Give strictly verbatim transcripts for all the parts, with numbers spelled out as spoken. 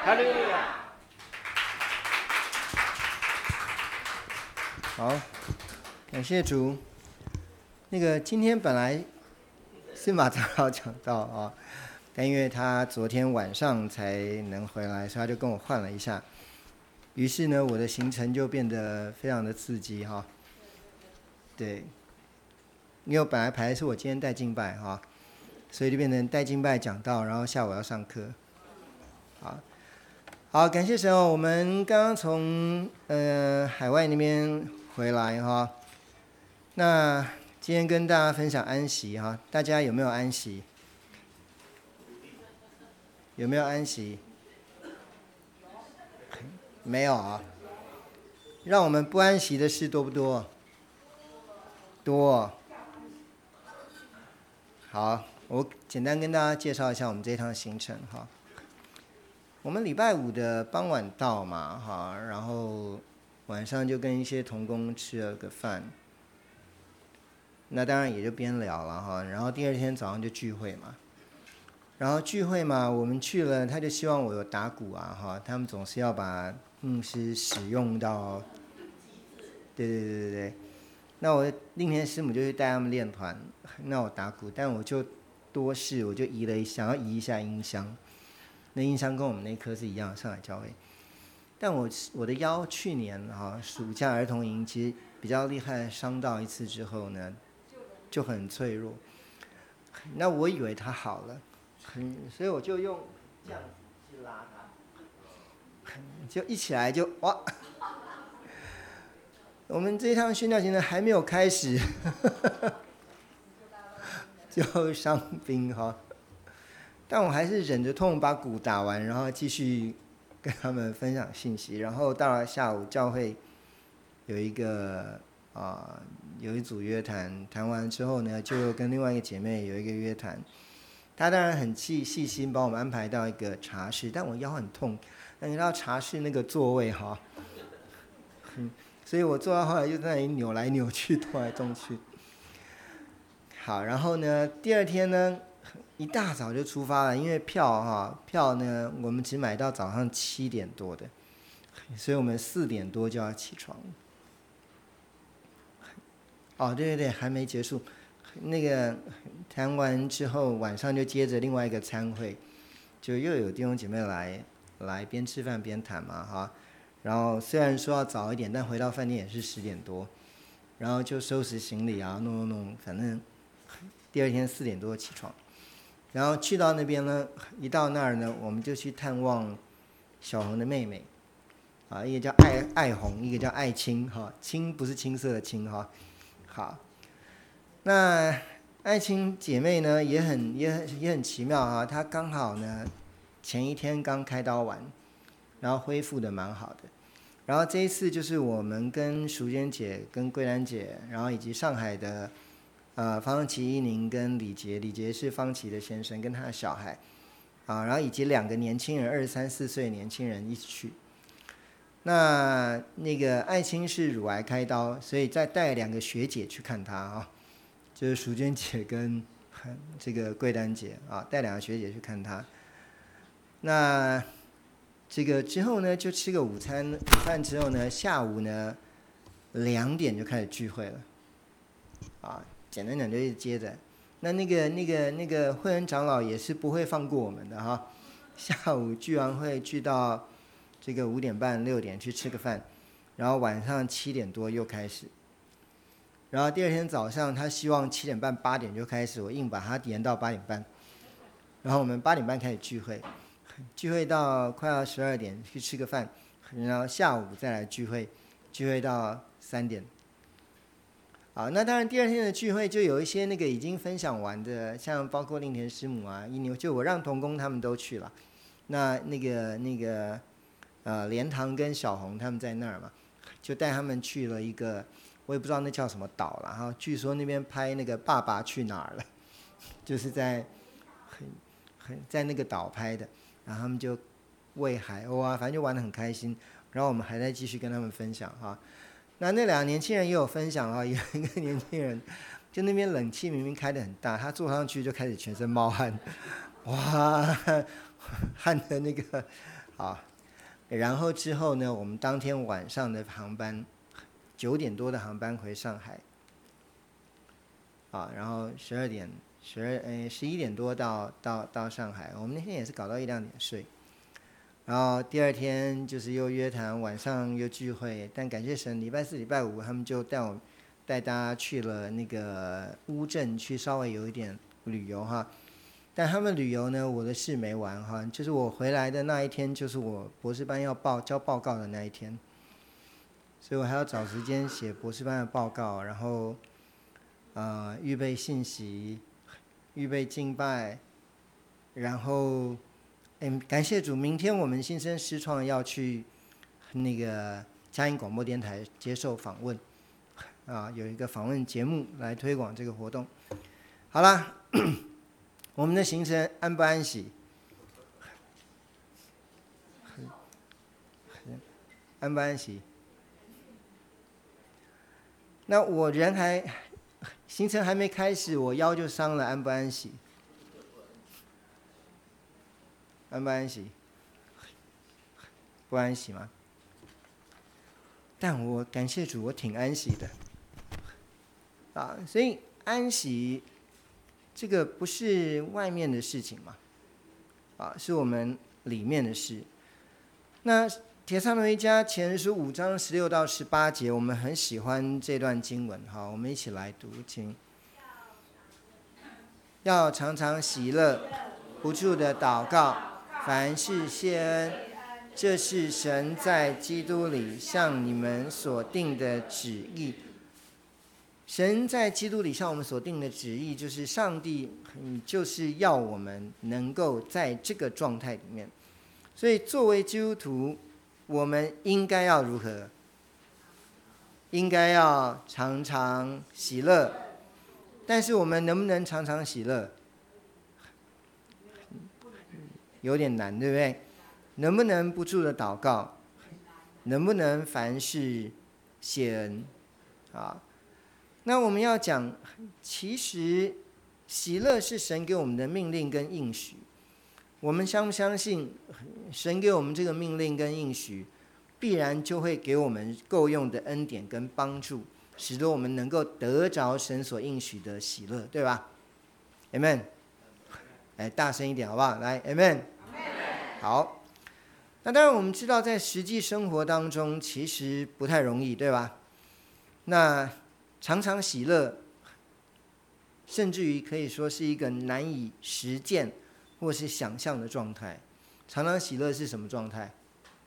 哈利路亚。好，感谢主。那个今天本来是马长老讲到啊，但因为他昨天晚上才能回来，所以他就跟我换了一下。于是呢，我的行程就变得非常的刺激哈。对，因为我本来排的是我今天带敬拜哈，所以就变成带敬拜讲道，然后下午要上课。好，好，感谢神哦，我们刚刚从呃海外那边回来哈。那今天跟大家分享安息哈，大家有没有安息？有没有安息？没有啊。让我们不安息的事多不多？多。好，我简单跟大家介绍一下我们这一趟行程哈。我们礼拜五的傍晚到嘛哈，然后晚上就跟一些同工吃了个饭，那当然也就边聊了哈。然后第二天早上就聚会嘛，然后聚会嘛，我们去了，他就希望我有打鼓啊哈，他们总是要把牧师使用到，对对对对对。那我令天师母就去带他们练团，那我打鼓，但我就多事，我就移了想要移一下音箱，那音箱跟我们那科是一样，上海教会。但我我的腰去年哈暑假儿童营其实比较厉害，伤到一次之后呢，就很脆弱。那我以为它好了，所以我就用这样子去拉它，就一起来就哇。我们这一趟宣教行程还没有开始就伤兵哈，但我还是忍着痛把鼓打完，然后继续跟他们分享信息。然后到了下午，教会有一个啊、呃、有一组约谈，谈完之后呢，就跟另外一个姐妹有一个约谈。她当然很细细心帮我们安排到一个茶室，但我腰很痛，那你知道茶室那个座位哈，嗯。所以我坐到后来就在那里扭来扭去，动来动去。好，然后呢，第二天呢，一大早就出发了，因为票哈票呢，我们只买到早上七点多的，所以我们四点多就要起床。哦，对对对，还没结束。那个谈完之后，晚上就接着另外一个餐会，就又有弟兄姐妹来来边吃饭边谈嘛哈。然后虽然说要早一点，但回到饭店也是十点多，然后就收拾行李啊，弄弄弄，反正第二天四点多起床，然后去到那边呢，一到那儿呢，我们就去探望小红的妹妹，啊，一个叫爱爱红，一个叫爱青，哈，青不是青色的青哈，好，那爱青姐妹呢也很也很也很奇妙哈，她刚好呢前一天刚开刀完，然后恢复的蛮好的。然后这一次就是我们跟淑娟姐、跟桂兰姐，然后以及上海的呃方琦一宁跟李杰，李杰是方琦的先生跟他的小孩，啊，然后以及两个年轻人，二十三四岁的年轻人一起去。那那个爱青是乳癌开刀，所以再带两个学姐去看他啊，就是淑娟姐跟这个桂兰姐啊，带两个学姐去看他。那这个之后呢，就吃个午餐，午饭之后呢，下午呢两点就开始聚会了，啊，简单讲就是接着。那那个那个那个慧恩长老也是不会放过我们的哈，下午聚完会聚到这个五点半六点去吃个饭，然后晚上七点多又开始，然后第二天早上他希望七点半八点就开始，我硬把它延到八点半，然后我们八点半开始聚会。聚会到快要十二点去吃个饭，然后下午再来聚会，聚会到三点。好，那当然第二天的聚会就有一些那个已经分享完的，像包括令田师母啊、一牛，就我让童工他们都去了。那那个那个呃莲堂跟小红他们在那儿嘛，就带他们去了一个我也不知道那叫什么岛了，然后据说那边拍那个《爸爸去哪儿了》，就是在很很在那个岛拍的。然后他们就喂海鸥啊，反正就玩得很开心。然后我们还在继续跟他们分享哈。那那两个年轻人也有分享哈，有一个年轻人，就那边冷气明明开得很大，他坐上去就开始全身冒汗，哇，汗的那个好，然后之后呢，我们当天晚上的航班，九点多的航班回上海，啊，然后十二点、十二呃十一点多到到到上海，我们那天也是搞到一两点睡，然后第二天就是又约谈，晚上又聚会，但感谢神，礼拜四、礼拜五他们就带我带大家去了那个乌镇去稍微有一点旅游哈。但他们旅游呢，我的事没完哈，就是我回来的那一天，就是我博士班要报交报告的那一天，所以我还要找时间写博士班的报告，然后呃预备信息，预备敬拜，然后嗯感谢主，明天我们新生诗创要去那个嘉义广播电台接受访问，啊有一个访问节目来推广这个活动。好啦。我们的行程安不安喜？安不安喜？那我人还行程还没开始，我腰就伤了，安不安喜？安不安喜？不安喜吗？但我感谢主，我挺安喜的。啊，所以安喜。这个不是外面的事情嘛，啊，是我们里面的事。那帖撒罗尼迦前书五章十六到十八节，我们很喜欢这段经文，好，我们一起来读，请。要常常喜乐，不住的祷告，凡事谢恩，这是神在基督里向你们所定的旨意。神在基督里向我们所定的旨意，就是上帝就是要我们能够在这个状态里面。所以作为基督徒，我们应该要如何？应该要常常喜乐。但是我们能不能常常喜乐？有点难，对不对？能不能不住的祷告？能不能凡事谢恩？啊？那我们要讲，其实喜乐是神给我们的命令跟应许。我们相不相信神给我们这个命令跟应许，必然就会给我们够用的恩典跟帮助，使得我们能够得着神所应许的喜乐，对吧 ？Amen。来，大声一点好不好？来 ，Amen。好。那当然，我们知道在实际生活当中，其实不太容易，对吧？那常常喜乐，甚至于可以说是一个难以实践或是想象的状态。常常喜乐是什么状态？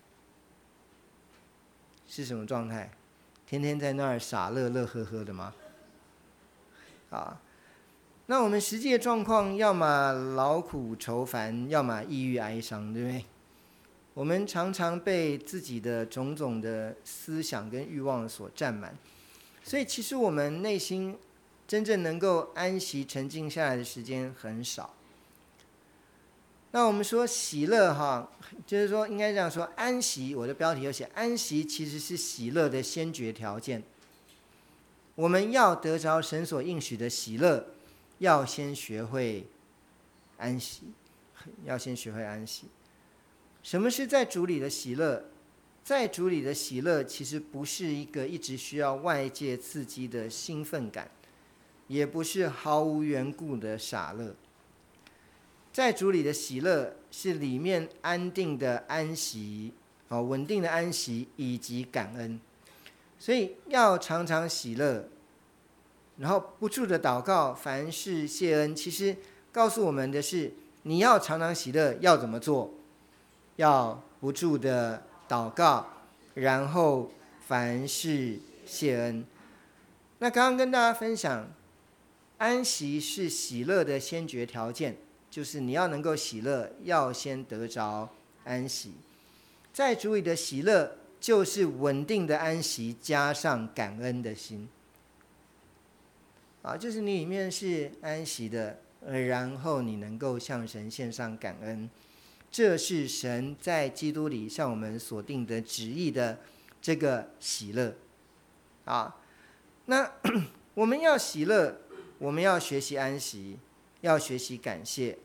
是什么状态？天天在那儿傻乐乐呵呵的吗？啊，那我们实际的状况，要么劳苦愁烦，要么抑郁哀伤，对不对？我们常常被自己的种种的思想跟欲望所占满。所以其实我们内心真正能够安息沉静下来的时间很少。那我们说喜乐哈，就是说应该这样说，安息，我的标题有写，安息其实是喜乐的先决条件。我们要得着神所应许的喜乐，要先学会安息，要先学会安息。什么是在主里的喜乐？在主里的喜乐其实不是一个一直需要外界刺激的兴奋感，也不是毫无缘故的傻乐。在主里的喜乐是里面安定的安息，稳定的安息以及感恩。所以要常常喜乐，然后不住的祷告，凡事谢恩。其实告诉我们的是，你要常常喜乐，要怎么做？要不住的祷告，然后凡事谢恩。那刚刚跟大家分享，安息是喜乐的先决条件，就是你要能够喜乐，要先得着安息。在主里的喜乐，就是稳定的安息加上感恩的心。啊，就是你里面是安息的，然后你能够向神献上感恩。这是神在基督里向我们所定的旨意的这个喜乐啊。那我们要喜乐，我们要学习安息，要学习感谢，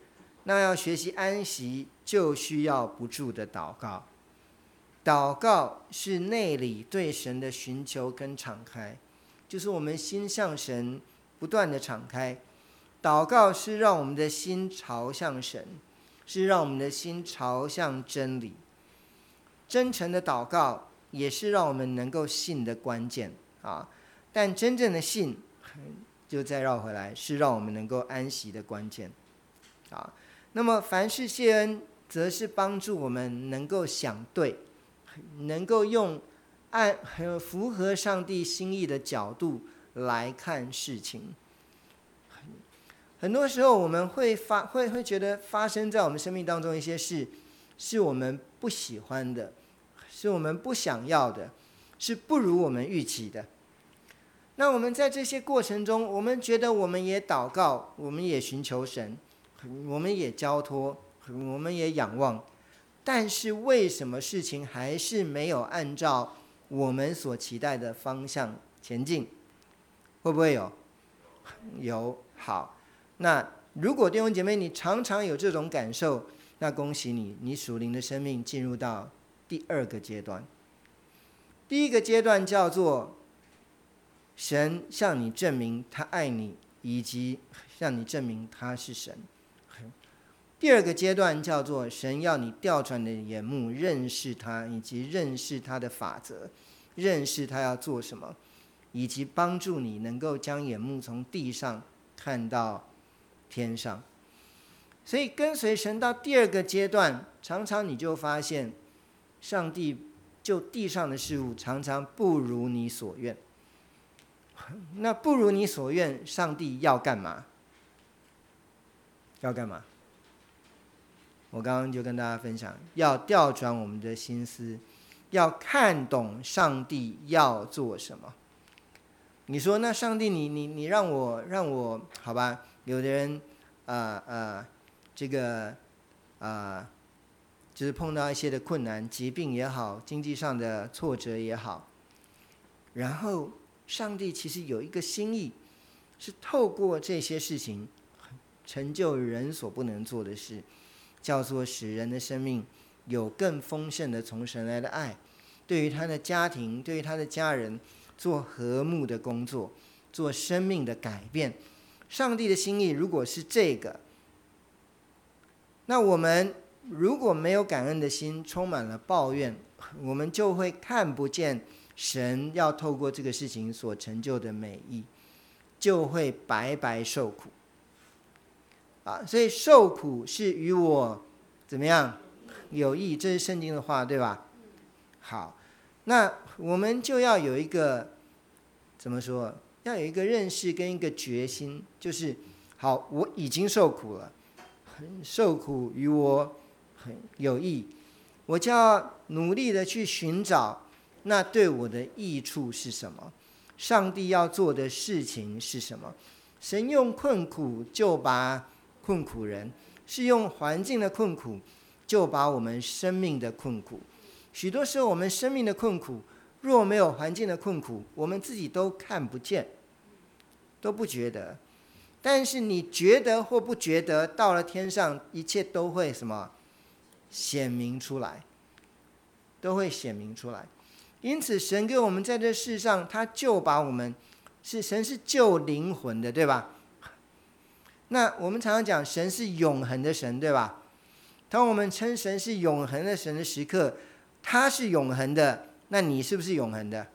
那要学习安息，就需要不住的祷告。祷告是内里对神的寻求跟敞开，就是我们心向神不断的敞开。祷告是让我们的心朝向神，是让我们的心朝向真理。真诚的祷告也是让我们能够信的关键啊！但真正的信，就再绕回来，是让我们能够安息的关键啊。那么凡事谢恩，则是帮助我们能够想对，能够用按符合上帝心意的角度来看事情。很多时候我们会发会会觉得发生在我们生命当中一些事，是我们不喜欢的，是我们不想要的，是不如我们预期的。那我们在这些过程中，我们觉得我们也祷告，我们也寻求神，我们也交托，我们也仰望，但是为什么事情还是没有按照我们所期待的方向前进？会不会有？有。好，那如果弟兄姐妹你常常有这种感受，那恭喜你，你属灵的生命进入到第二个阶段。第一个阶段叫做神向你证明他爱你，以及向你证明他是神。第二个阶段叫做神要你调转你的眼目，认识他，以及认识他的法则，认识他要做什么，以及帮助你能够将眼目从地上看到天上。所以跟随神到第二个阶段，常常你就发现上帝就地上的事物常常不如你所愿。那不如你所愿，上帝要干嘛？要干嘛？我刚刚就跟大家分享，要调转我们的心思，要看懂上帝要做什么。你说那上帝你你你让我让我好吧？有的人呃呃这个啊、呃，就是碰到一些的困难，疾病也好，经济上的挫折也好，然后上帝其实有一个心意，是透过这些事情成就人所不能做的事，叫做使人的生命有更丰盛的从神来的爱，对于他的家庭，对于他的家人做和睦的工作，做生命的改变。上帝的心意如果是这个，那我们如果没有感恩的心，充满了抱怨，我们就会看不见神要透过这个事情所成就的美意，就会白白受苦啊！所以受苦是与我怎么样有益，这是圣经的话，对吧？好，那我们就要有一个怎么说？要有一个认识跟一个决心，就是好，我已经受苦了，受苦与我很有益，我就要努力的去寻找那对我的益处是什么，上帝要做的事情是什么。神用困苦就把困苦人，是用环境的困苦就把我们生命的困苦。许多时候我们生命的困苦，若没有环境的困苦，我们自己都看不见，都不觉得。但是你觉得或不觉得，到了天上一切都会什么显明出来，都会显明出来。因此神给我们在这世上，他就把我们是神是救灵魂的，对吧？那我们常常讲神是永恒的神，对吧？当我们称神是永恒的神的时刻，他是永恒的，那你是不是永恒的？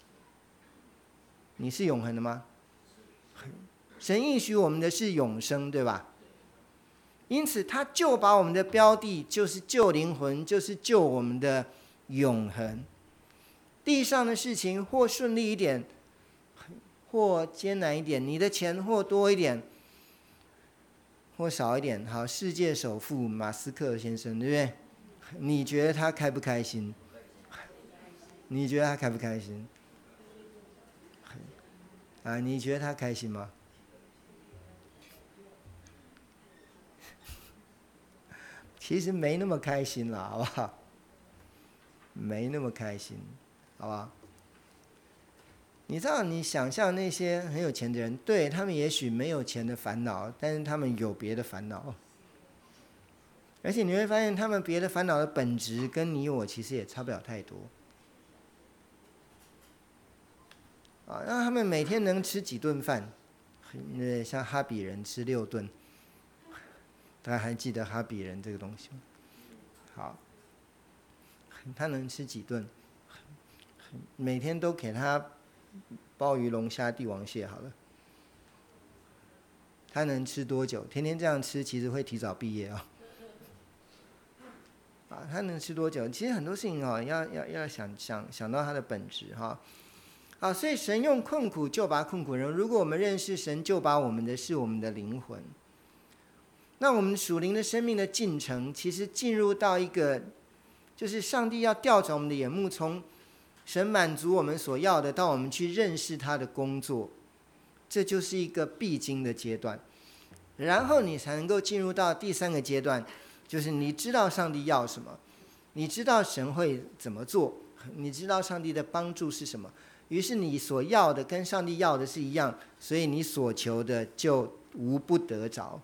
你是永恒的吗？神应许我们的是永生，对吧？因此他就把我们的标的就是救灵魂，就是救我们的永恒。地上的事情或顺利一点，或艰难一点，你的钱或多一点或少一点，好，世界首富马斯克先生，对不对？你觉得他开不开心？你觉得他开不开心？啊，你觉得他开心吗？其实没那么开心了，好不好？没那么开心，好不好？你知道，你想象那些很有钱的人，对，他们也许没有钱的烦恼，但是他们有别的烦恼。 而且你会发现他们别的烦恼的本质跟你我其实也差不了太多。啊，那他们每天能吃几顿饭？呃，像哈比人吃六顿，大家还记得哈比人这个东西吗？好，他能吃几顿？每天都给他鲍鱼、龙虾、帝王蟹好了，他能吃多久？天天这样吃，其实会提早毕业啊、哦。啊，他能吃多久？其实很多事情哦，要要要想想想到它的本质哈。啊，所以神用困苦救拔困苦人。如果我们认识神救拔我们的是我们的灵魂，那我们属灵的生命的进程，其实进入到一个，就是上帝要调转我们的眼目，从神满足我们所要的，到我们去认识他的工作，这就是一个必经的阶段。然后你才能够进入到第三个阶段，就是你知道上帝要什么，你知道神会怎么做，你知道上帝的帮助是什么。于是你所要的跟上帝要的是一样，所以你所求的就无不得着。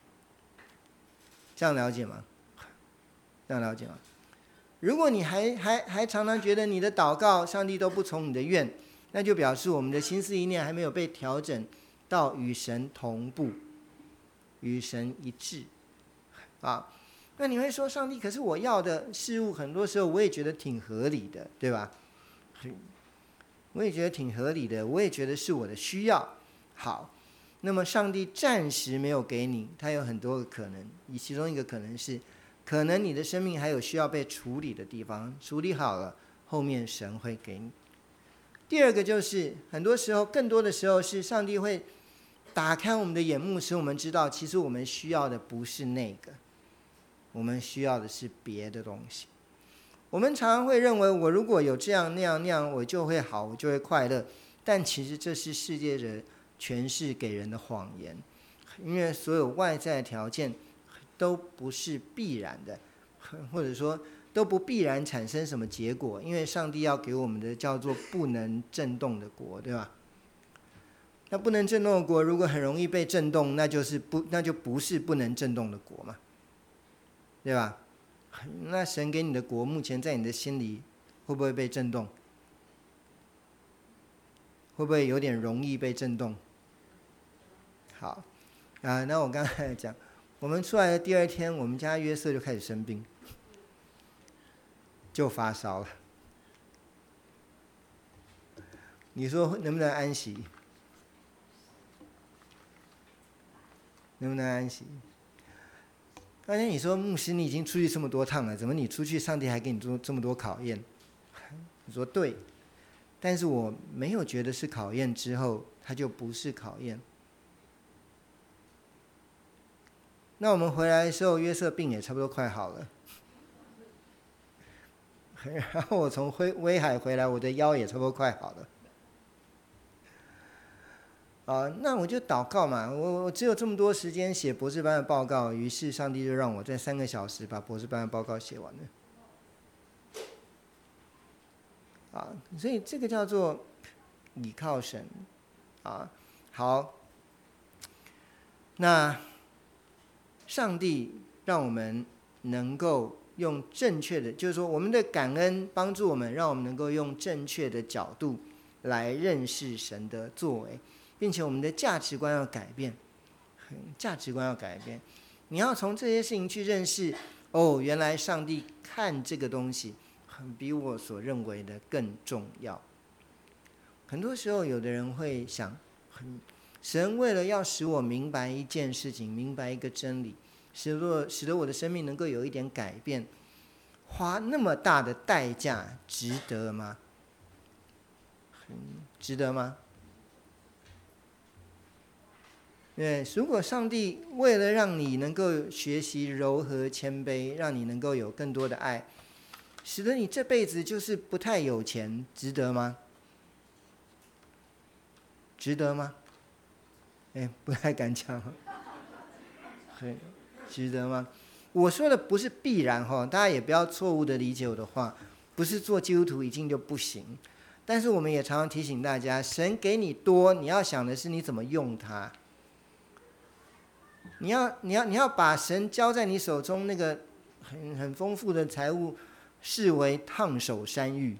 这样了解吗？这样了解吗？如果你还还还常常觉得你的祷告上帝都不从你的愿，那就表示我们的心思意念还没有被调整到与神同步，与神一致啊。那你会说，上帝，可是我要的事物很多时候我也觉得挺合理的，对吧？我也觉得挺合理的，我也觉得是我的需要。好，那么上帝暂时没有给你，他有很多个可能，以其中一个可能是，可能你的生命还有需要被处理的地方，处理好了，后面神会给你。第二个就是，很多时候，更多的时候是上帝会打开我们的眼目，使我们知道，其实我们需要的不是那个，我们需要的是别的东西。我们常常会认为，我如果有这样那样那样，我就会好，我就会快乐。但其实这是世界的诠释给人的谎言，因为所有外在条件都不是必然的，或者说都不必然产生什么结果，因为上帝要给我们的叫做不能震动的国，对吧？那不能震动的国，如果很容易被震动，那就是不，那就不是不能震动的国嘛，对吧？那神给你的国，目前在你的心里会不会被震动？会不会有点容易被震动？好啊，那我刚才讲，我们出来的第二天，我们家约瑟就开始生病，就发烧了。你说能不能安息？能不能安息？而且你说，牧师，你已经出去这么多趟了，怎么你出去，上帝还给你做这么多考验？你说对，但是我没有觉得是考验，之后它就不是考验。那我们回来的时候，约瑟病也差不多快好了。然后我从威海回来，我的腰也差不多快好了。啊，那我就祷告嘛，我我只有这么多时间写博士班的报告，于是上帝就让我在三个小时把博士班的报告写完了。啊，所以这个叫做倚靠神。啊，好，那上帝让我们能够用正确的，就是说我们的感恩帮助我们，让我们能够用正确的角度来认识神的作为。并且我们的价值观要改变，价值观要改变。你要从这些事情去认识，哦，原来上帝看这个东西，比我所认为的更重要。很多时候，有的人会想，神为了要使我明白一件事情，明白一个真理，使得使得我的生命能够有一点改变，花那么大的代价，值得吗？值得吗？对，如果上帝为了让你能够学习柔和谦卑，让你能够有更多的爱，使得你这辈子就是不太有钱，值得吗？值得吗？哎，不太敢讲。值得吗？我说的不是必然哈，大家也不要错误的理解我的话，不是做基督徒一定就不行。但是我们也常常提醒大家，神给你多，你要想的是你怎么用它。你要你要你要把神交在你手中那个很很丰富的财物视为烫手山芋，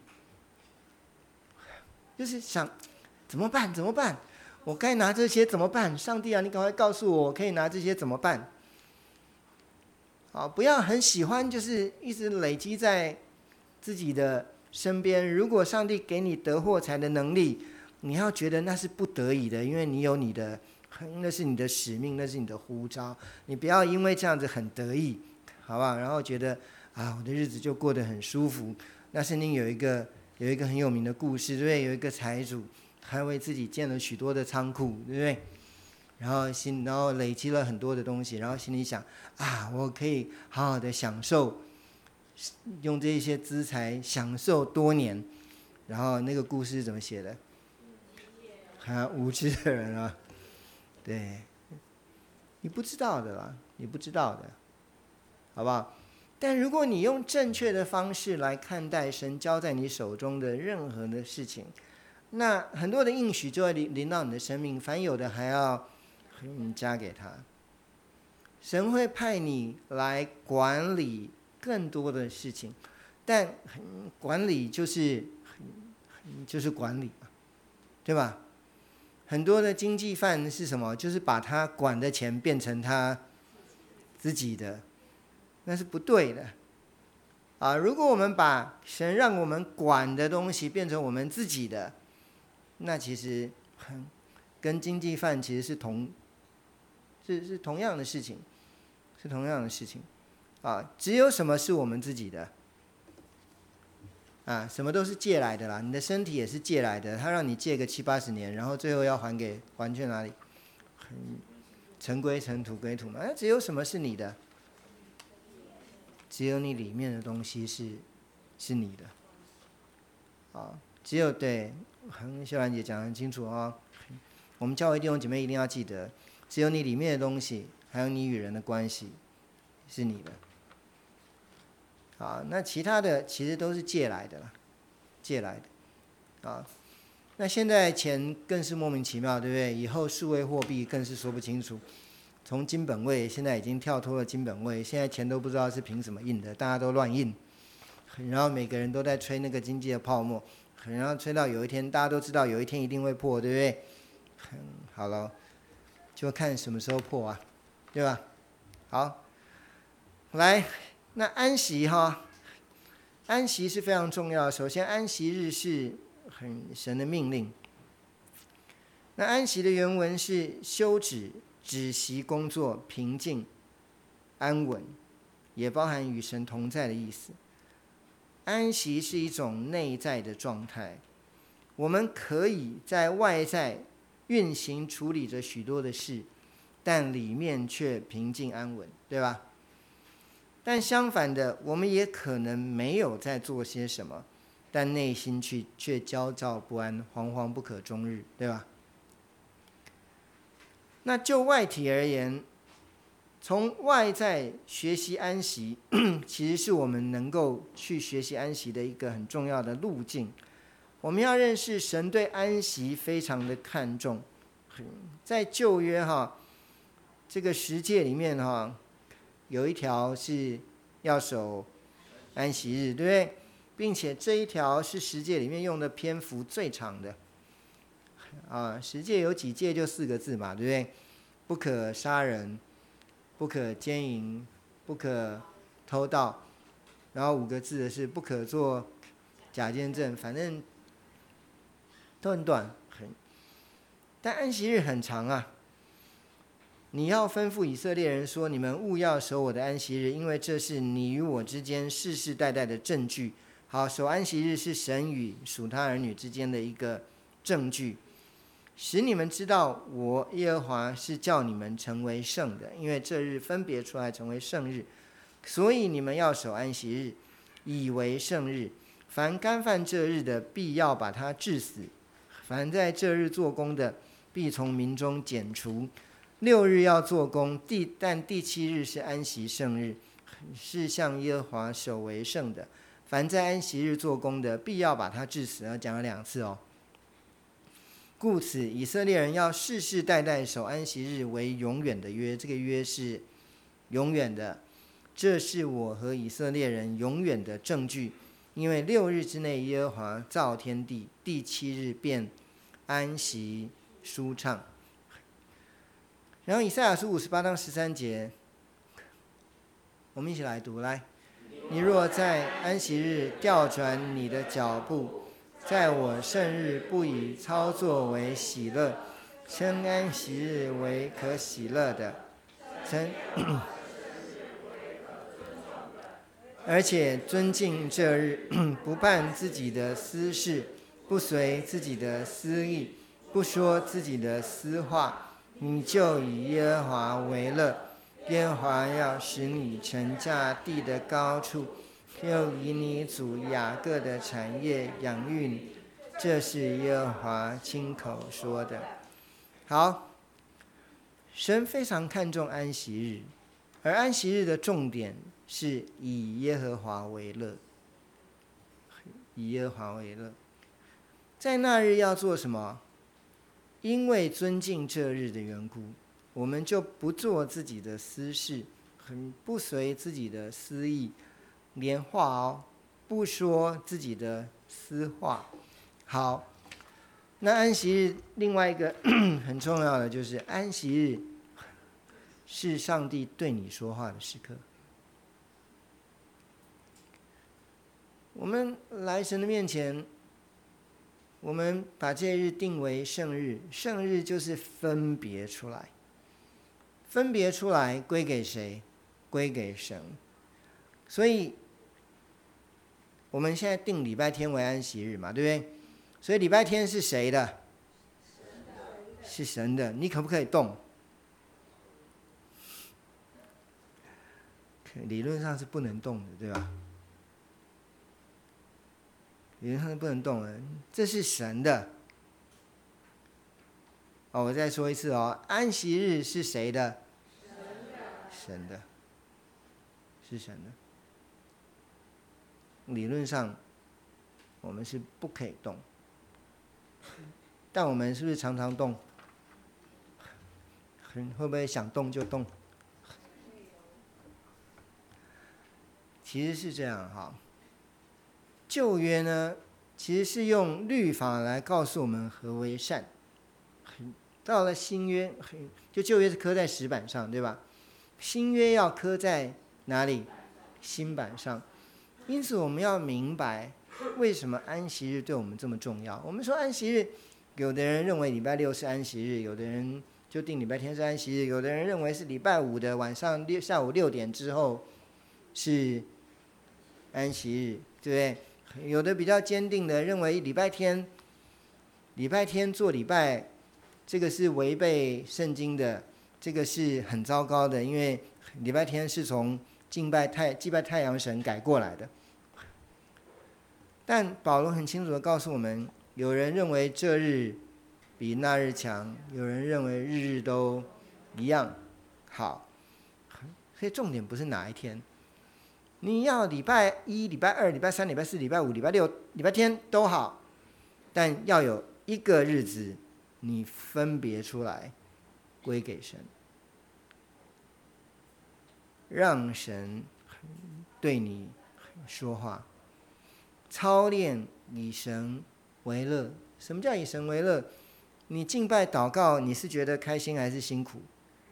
就是想怎么办？怎么办？我该拿这些怎么办？上帝啊，你赶快告诉我，我可以拿这些怎么办？好，不要很喜欢，就是一直累积在自己的身边。如果上帝给你得获财的能力，你要觉得那是不得已的，因为你有你的，那是你的使命，那是你的呼召。你不要因为这样子很得意，好不好？然后觉得啊，我的日子就过得很舒服。那圣经有一个有一个很有名的故事，对不对？有一个财主，他为自己建了许多的仓库，对不对？然后心，然后累积了很多的东西，然后心里想啊，我可以好好的享受，用这些资财享受多年。然后那个故事怎么写的？啊，无知的人啊，对，你不知道的啦，你不知道的，好不好？但如果你用正确的方式来看待神交在你手中的任何的事情，那很多的应许就会临临到你的生命，凡有的还要你加给他。神会派你来管理更多的事情，但管理就是就是管理嘛，对吧？很多的经济犯是什么？就是把他管的钱变成他自己的，那是不对的啊！如果我们把神让我们管的东西变成我们自己的，那其实跟经济犯其实是同是是同样的事情，是同样的事情啊！只有什么是我们自己的啊？什么都是借来的啦，你的身体也是借来的，他让你借个七八十年，然后最后要还给还去哪里？尘归尘，土归土嘛。那只有什么是你的？只有你里面的东西是是你的啊！只有对，秀兰姐讲得很清楚哦。我们教会弟兄姐妹一定要记得，只有你里面的东西，还有你与人的关系，是你的。啊，那其他的其实都是借来的啦，借来的。啊，那现在钱更是莫名其妙，对不对？以后数位货币更是说不清楚。从金本位现在已经跳脱了金本位，现在钱都不知道是凭什么印的，大家都乱印，然后每个人都在吹那个经济的泡沫，然后吹到有一天大家都知道有一天一定会破，对不对？好了，就看什么时候破啊，对吧？好，来，那安息哈，安息是非常重要。首先，安息日是很神的命令。那安息的原文是休止。止息工作，平静、安稳，也包含与神同在的意思。安息是一种内在的状态，我们可以在外在运行处理着许多的事，但里面却平静安稳，对吧？但相反的，我们也可能没有在做些什么，但内心却却焦躁不安，惶惶不可终日，对吧？那就外体而言，从外在学习安息，其实是我们能够去学习安息的一个很重要的路径。我们要认识神对安息非常的看重，在旧约哈这个十诫里面哈，有一条是要守安息日，对不对？并且这一条是十诫里面用的篇幅最长的。啊，十诫有几诫就四个字嘛，对不对？不可杀人，不可奸淫，不可偷盗，然后五个字的是不可做假见证，反正都很短，很。但安息日很长啊，你要吩咐以色列人说：你们务要守我的安息日，因为这是你与我之间世世代代的证据。好，守安息日是神与属他儿女之间的一个证据。使你们知道我耶和华是叫你们成为圣的，因为这日分别出来成为圣日，所以你们要守安息日，以为圣日。凡干犯这日的，必要把他治死；凡在这日做工的，必从民中剪除。六日要做工，第但第七日是安息圣日，是向耶和华守为圣的。凡在安息日做工的，必要把他治死。要讲了两次哦。故此，以色列人要世世代代守安息日为永远的约，这个约是永远的， 这是我和以色列人永远的证据，因为六日之内耶和华造天地，第七日便安息舒畅。然后以赛亚书五十八章十三节，我们一起来读，来，你若在安息日调转你的脚步，在我圣日不以操作为喜乐，称安息日为可喜乐的，称而且尊敬这日，不办自己的私事，不随自己的私意，不说自己的私话，你就以耶和华为乐。耶和华要使你乘驾地的高处，又以你祖雅各的产业养育你，这是耶和华亲口说的。好，神非常看重安息日，而安息日的重点是以耶和华为乐，以耶和华为乐。在那日要做什么？因为尊敬这日的缘故，我们就不做自己的私事，不随自己的私意，连话哦，不说自己的私话。好，那安息日另外一个很重要的就是安息日是上帝对你说话的时刻。我们来神的面前，我们把这日定为圣日，圣日就是分别出来，分别出来归给谁？归给神。所以我们现在定礼拜天为安息日嘛，对不对？所以礼拜天是谁的？是神的。你可不可以动？理论上是不能动的，对吧？理论上是不能动的，这是神的。哦，我再说一次哦，安息日是谁的？神的，是神的。理论上我们是不可以动，但我们是不是常常动？会不会想动就动？其实是这样哈。旧约呢，其实是用律法来告诉我们何为善。到了新约，就旧约是刻在石板上，对吧？新约要刻在哪里？新板上。因此我们要明白为什么安息日对我们这么重要。我们说安息日，有的人认为礼拜六是安息日，有的人就定礼拜天是安息日，有的人认为是礼拜五的晚上六下午六点之后是安息日，对不对？有的比较坚定的认为礼拜天，礼拜天做礼拜，这个是违背圣经的，这个是很糟糕的，因为礼拜天是从敬拜太祭拜太阳神改过来的。但保罗很清楚地告诉我们，有人认为这日比那日强，有人认为日日都一样好。所以重点不是哪一天，你要礼拜一、礼拜二、礼拜三、礼拜四、礼拜五、礼拜六、礼拜天都好，但要有一个日子你分别出来归给神，让神对你说话，操练以神为乐。什么叫以神为乐？你敬拜祷告，你是觉得开心还是辛苦？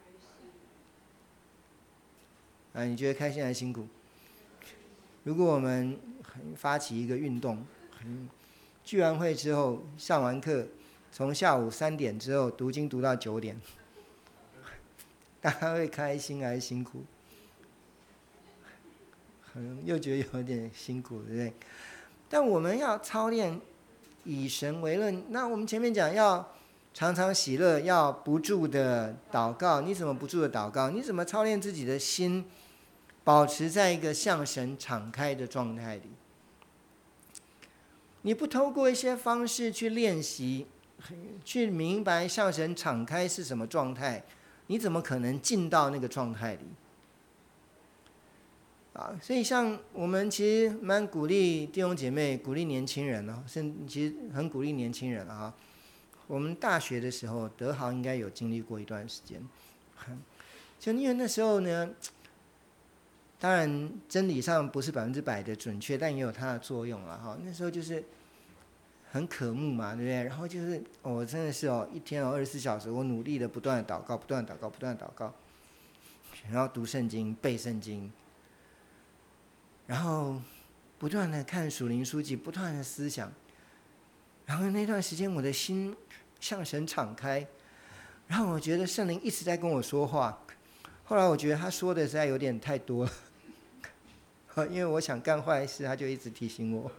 啊，你觉得开心还是辛苦？如果我们发起一个运动，聚完会之后上完课，从下午三点之后读经读到九点，大家会开心还是辛苦？可能又觉得有点辛苦，对不对？但我们要操练以神为乐。那我们前面讲要常常喜乐，要不住的祷告。你怎么不住的祷告？你怎么操练自己的心，保持在一个向神敞开的状态里？你不透过一些方式去练习，去明白向神敞开是什么状态，你怎么可能进到那个状态里？啊，所以像我们其实蛮鼓励弟兄姐妹，鼓励年轻人哦，甚至其实很鼓励年轻人啊。我们大学的时候，德豪应该有经历过一段时间，就因为那时候呢， 当然真理上不是百分之百的准确，但也有它的作用了哈。那时候就是很渴慕嘛，对不对？然后就是我、哦、真的是哦，一天哦二十四小时，我努力的不断的祷告，不断的祷告，不断的祷告，然后读圣经、背圣经，然后不断的看属灵书籍，不断的思想。然后那段时间我的心向神敞开，然后我觉得圣灵一直在跟我说话。后来我觉得他说的实在有点太多了。因为我想干坏事，他就一直提醒我。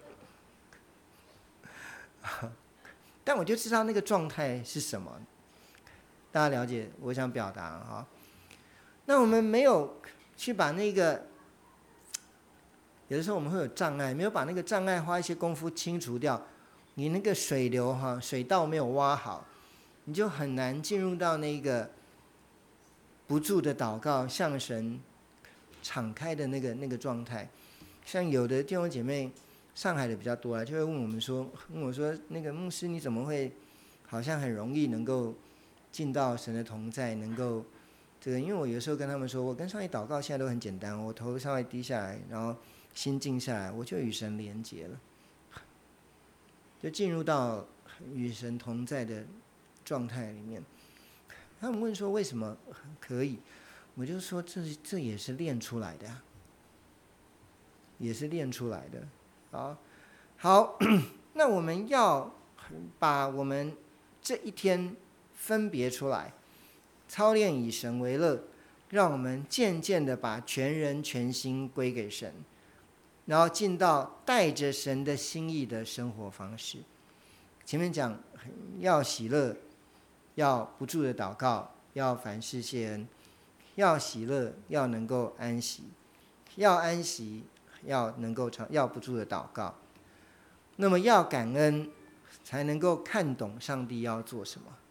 但我就知道那个状态是什么，大家了解我想表达哈。那我们没有去把那个，有的时候我们会有障碍，没有把那个障碍花一些功夫清除掉，你那个水流哈水道没有挖好，你就很难进入到那个不住的祷告向神敞开的那个那个状态。像有的弟兄姐妹，上海的比较多啦，就会问我们说，问我说，那个牧师你怎么会好像很容易能够进到神的同在，能够这个？因为我有时候跟他们说，我跟上帝祷告现在都很简单，我头稍微低下来，然后心静下来，我就与神连结了，就进入到与神同在的状态里面。他们问说为什么可以？我就说这这也是练出来的啊，也是练出来的。好，好，那我们要把我们这一天分别出来，操练以神为乐，让我们渐渐的把全人全心归给神，然后进到带着神的心意的生活方式。前面讲要喜乐，要不住的祷告，要凡事谢恩，要喜乐，要能够安息，要安息，要能够常要不住的祷告。那么要感恩，才能够看懂上帝要做什么。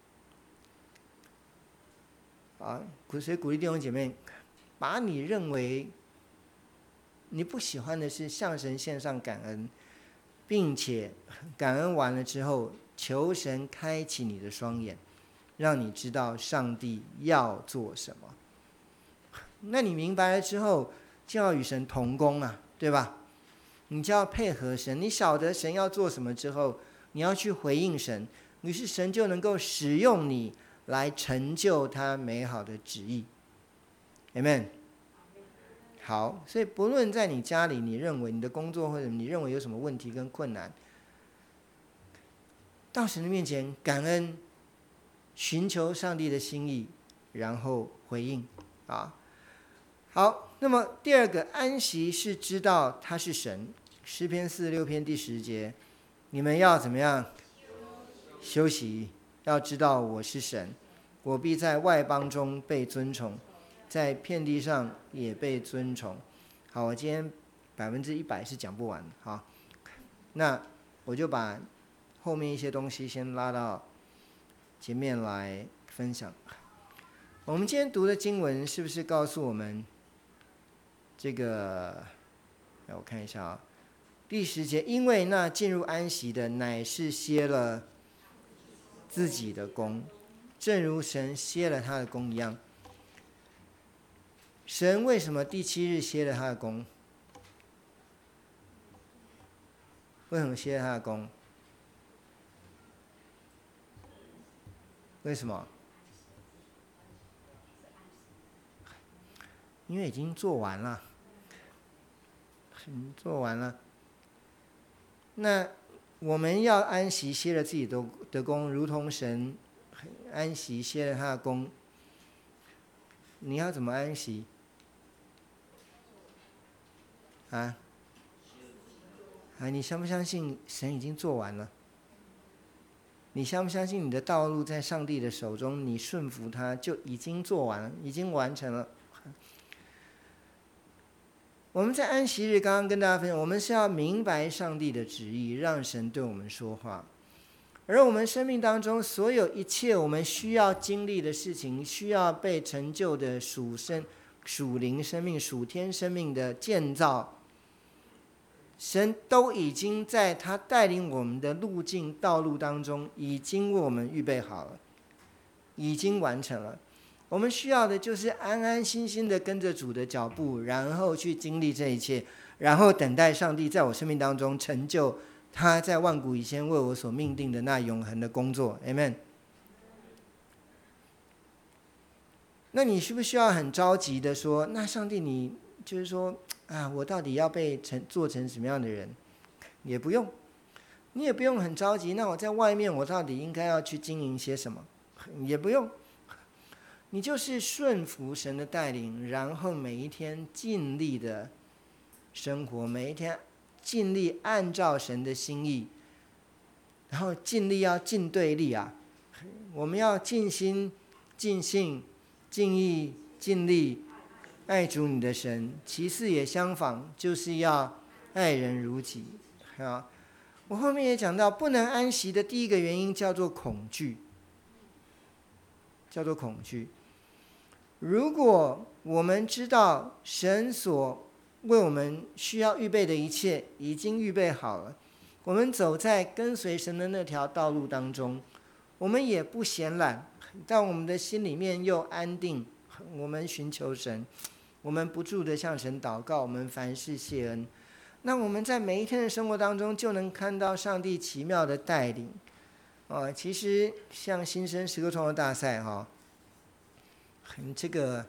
啊，所以鼓励弟兄姐妹，把你认为你不喜欢的事向神献上感恩，并且感恩完了之后，求神开启你的双眼，让你知道上帝要做什么。那你明白了之后，就要与神同工啊，对吧？你就要配合神，你晓得神要做什么之后，你要去回应神，于是神就能够使用你来成就他美好的旨意。 Amen。 好，所以不论在你家里，你认为你的工作或者你认为有什么问题跟困难，到神的面前感恩，寻求上帝的心意，然后回应啊。好，那么第二个安息是知道他是神。诗篇四十六篇第十节，你们要怎么样？休息，要知道我是神，我必在外邦中被尊崇，在遍地上也被尊崇。好，我今天百分之一百是讲不完，好，那我就把后面一些东西先拉到前面来分享。我们今天读的经文是不是告诉我们这个？让我看一下啊，第十节，因为那进入安息的乃是歇了自己的功，正如神歇了他的功一样。神为什么第七日歇了他的功？为什么歇了他的功？为什么？因为已经做完了，嗯，做完了。那我们要安息，歇了自己的的功，如同神安息，歇了他的功。你要怎么安息？啊？啊，你相不相信神已经做完了？你相不相信你的道路在上帝的手中，你顺服他就已经做完了，已经完成了。我们在安息日刚刚跟大家分享，我们是要明白上帝的旨意，让神对我们说话。而我们生命当中所有一切我们需要经历的事情，需要被成就的属生、属灵生命、属天生命的建造，神都已经在他带领我们的路径道路当中已经为我们预备好了，已经完成了。 我们需要的就是安安心心的跟着主的脚步，然后去经历这一切，然后等待上帝在我生命当中成就他在万古以前为我所命定的那永恒的工作。 Amen。 那你需不需要很着急的说，那上帝你就是说啊，我到底要被成做成什么样的人？也不用，你也不用很着急，那我在外面我到底应该要去经营些什么？也不用，你就是顺服神的带领，然后每一天尽力的生活，每一天尽力按照神的心意，然后尽力要尽对力啊！我们要尽心、尽性、尽意、尽力爱主你的神。其次也相仿，就是要爱人如己啊！我后面也讲到，不能安息的第一个原因叫做恐惧，叫做恐惧。如果我们知道神所为我们需要预备的一切已经预备好了，我们走在跟随神的那条道路当中，我们也不闲懒，但我们的心里面又安定。我们寻求神，我们不住的向神祷告，我们凡事谢恩。那我们在每一天的生活当中就能看到上帝奇妙的带领。啊，其实像新生诗歌创作大赛哈，很这个，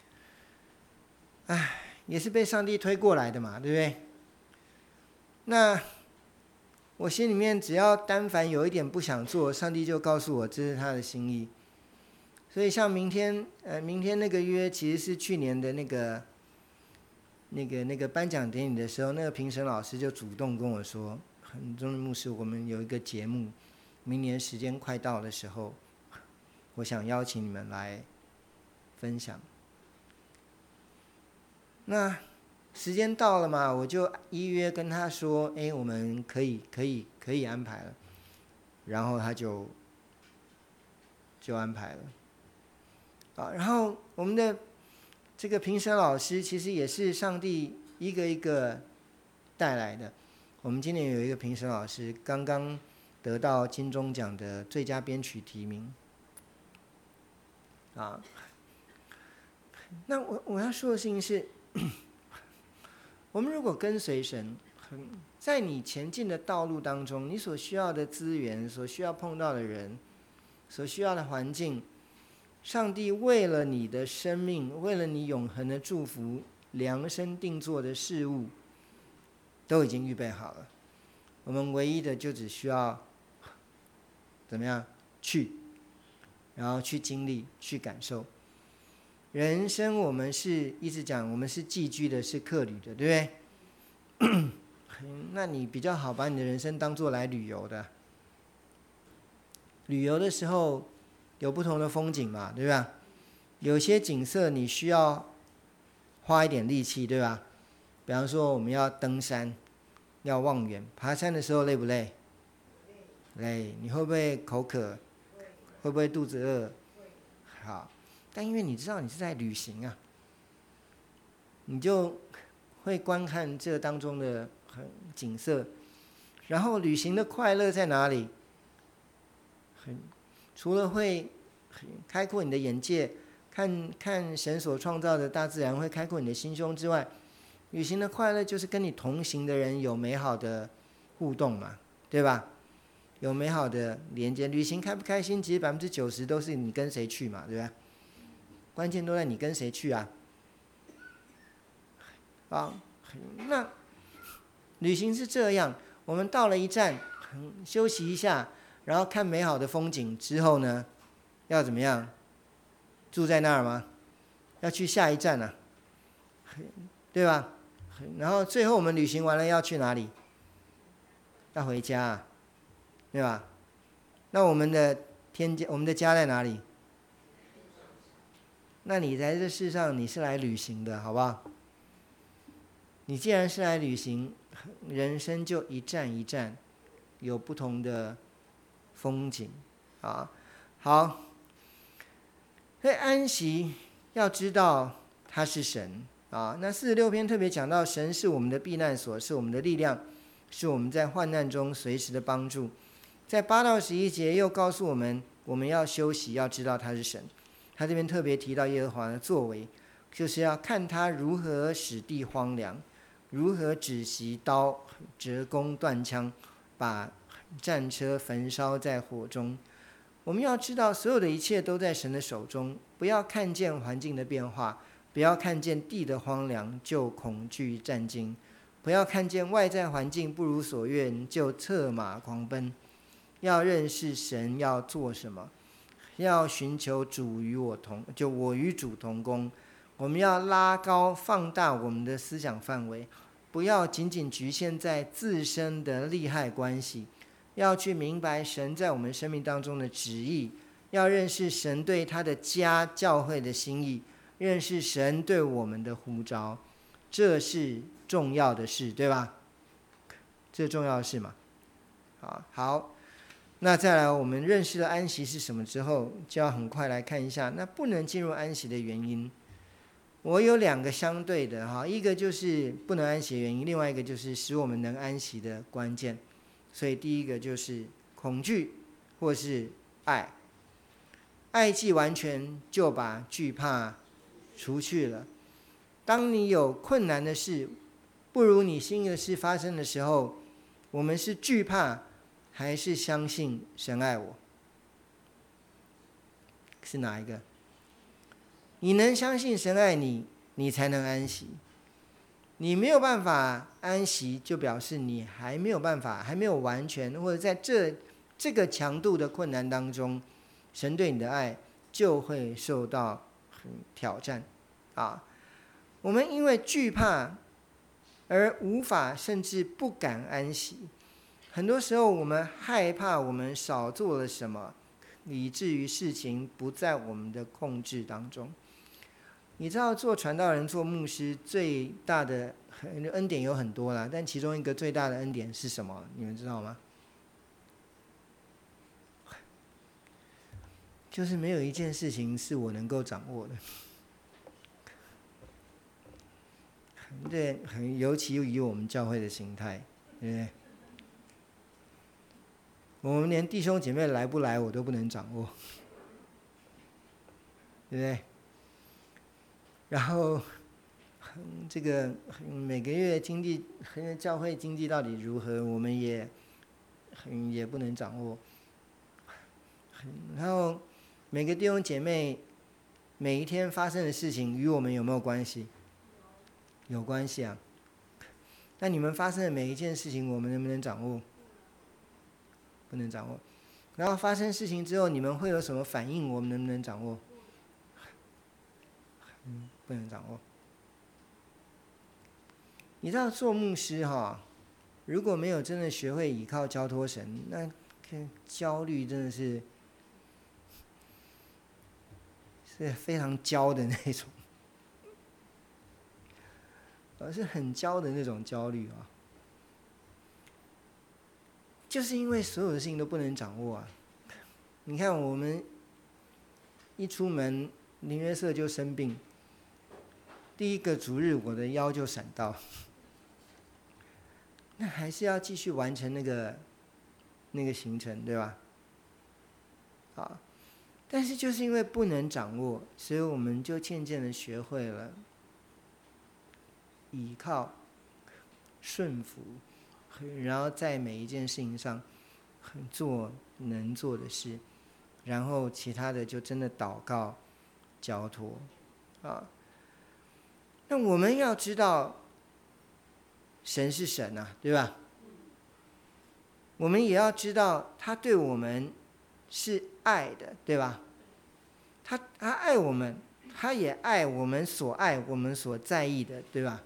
哎，也是被上帝推过来的嘛，对不对？那我心里面只要单凡有一点不想做，上帝就告诉我这是他的心意。所以像明天，呃，明天那个约其实是去年的那个、那个、那个颁奖典礼的时候，那个评审老师就主动跟我说：“很重的牧师，我们有一个节目，明年时间快到的时候，我想邀请你们来分享。”那时间到了嘛，我就依约跟他说：“哎，我们可以、可以、可以安排了。”然后他就就安排了。啊，然后我们的这个评审老师其实也是上帝一个一个带来的。我们今年有一个评审老师刚刚得到金钟奖的最佳编曲提名。啊，那我我要说的事情是，我们如果跟随神，在你前进的道路当中，你所需要的资源、所需要碰到的人、所需要的环境，上帝为了你的生命，为了你永恒的祝福，量身定做的事物，都已经预备好了。我们唯一的就只需要怎么样去，然后去经历、去感受。人生我们是一直讲，我们是寄居的，是客旅的，对不对？那你比较好把你的人生当作来旅游的。旅游的时候有不同的风景嘛，对吧？有些景色你需要花一点力气，对吧？比方说我们要登山，要望远，爬山的时候累不累？累。你会不会口渴？会不会肚子饿？好，但因为你知道你是在旅行啊，你就会观看这当中的景色。然后旅行的快乐在哪里？很除了会开阔你的眼界，看看神所创造的大自然，会开阔你的心胸之外，旅行的快乐就是跟你同行的人有美好的互动嘛，对吧？有美好的连接。旅行开不开心，其实百分之九十都是你跟谁去嘛，对吧？关键都在你跟谁去啊。啊，那旅行是这样，我们到了一站，休息一下，然后看美好的风景之后呢，要怎么样？住在那儿吗？要去下一站啊，对吧？然后最后我们旅行完了要去哪里？要回家啊，对吧？那我们的天家，我们的家在哪里？那你在这世上你是来旅行的，好不好？你既然是来旅行，人生就一站一站，有不同的风景啊。好，所以安息要知道他是神啊。那四十六篇特别讲到，神是我们的避难所，是我们的力量，是我们在患难中随时的帮助。在八到十一节又告诉我们，我们要休息，要知道他是神。 他这边特别提到耶和华的作为，就是要看他如何使地荒凉，如何止息刀，折弓断枪，把战车焚烧在火中。我们要知道，所有的一切都在神的手中，不要看见环境的变化，不要看见地的荒凉就恐惧战惊，不要看见外在环境不如所愿就策马狂奔。要认识神要做什么，要寻求主与我同，就我与主同工。我们要拉高放大我们的思想范围，不要仅仅局限在自身的利害关系，要去明白神在我们生命当中的旨意，要认识神对他的家教会的心意，认识神对我们的呼召，这是重要的事，对吧？这重要的事嘛。好，好，那再来，我们认识了安息是什么之后，就要很快来看一下那不能进入安息的原因。我有两个相对的哈，一个就是不能安息的原因，另外一个就是使我们能安息的关键。所以第一个就是恐惧或是爱，爱既完全就把惧怕除去了。当你有困难的事，不如你心仪的事发生的时候，我们是惧怕还是相信神爱我？是哪一个？你能相信神爱你，你才能安息。你没有办法安息，就表示你还没有办法，还没有完全，或者在这这个强度的困难当中，神对你的爱就会受到挑战啊！我们因为惧怕而无法，甚至不敢安息。很多时候，我们害怕我们少做了什么，以至于事情不在我们的控制当中。你知道做传道人做牧师最大的恩典有很多啦，但其中一个最大的恩典是什么？你们知道吗？就是没有一件事情是我能够掌握的。对，尤其以我们教会的形态，对不对？我们连弟兄姐妹来不来我都不能掌握，对不对？然后这个每个月经济教会经济到底如何，我们也也不能掌握。然后每个弟兄姐妹每一天发生的事情与我们有没有关系？有关系啊。那你们发生的每一件事情，我们能不能掌握？不能掌握。然后发生事情之后，你们会有什么反应？我们能不能掌握？嗯，不能掌握。你知道做牧师哈，如果没有真的学会倚靠交托神，那焦虑真的是是非常焦的那种，而是很焦的那种焦虑啊。就是因为所有的事情都不能掌握啊。你看我们一出门，林约瑟就生病，第一个主日我的腰就闪到，那还是要继续完成那个那个行程，对吧？好，但是就是因为不能掌握，所以我们就渐渐的学会了依靠、顺服，然后在每一件事情上做能做的事，然后其他的就真的祷告、交托啊。那我们要知道，神是神啊，对吧？我们也要知道他对我们是爱的，对吧？他他爱我们，他也爱我们所爱、我们所在意的，对吧？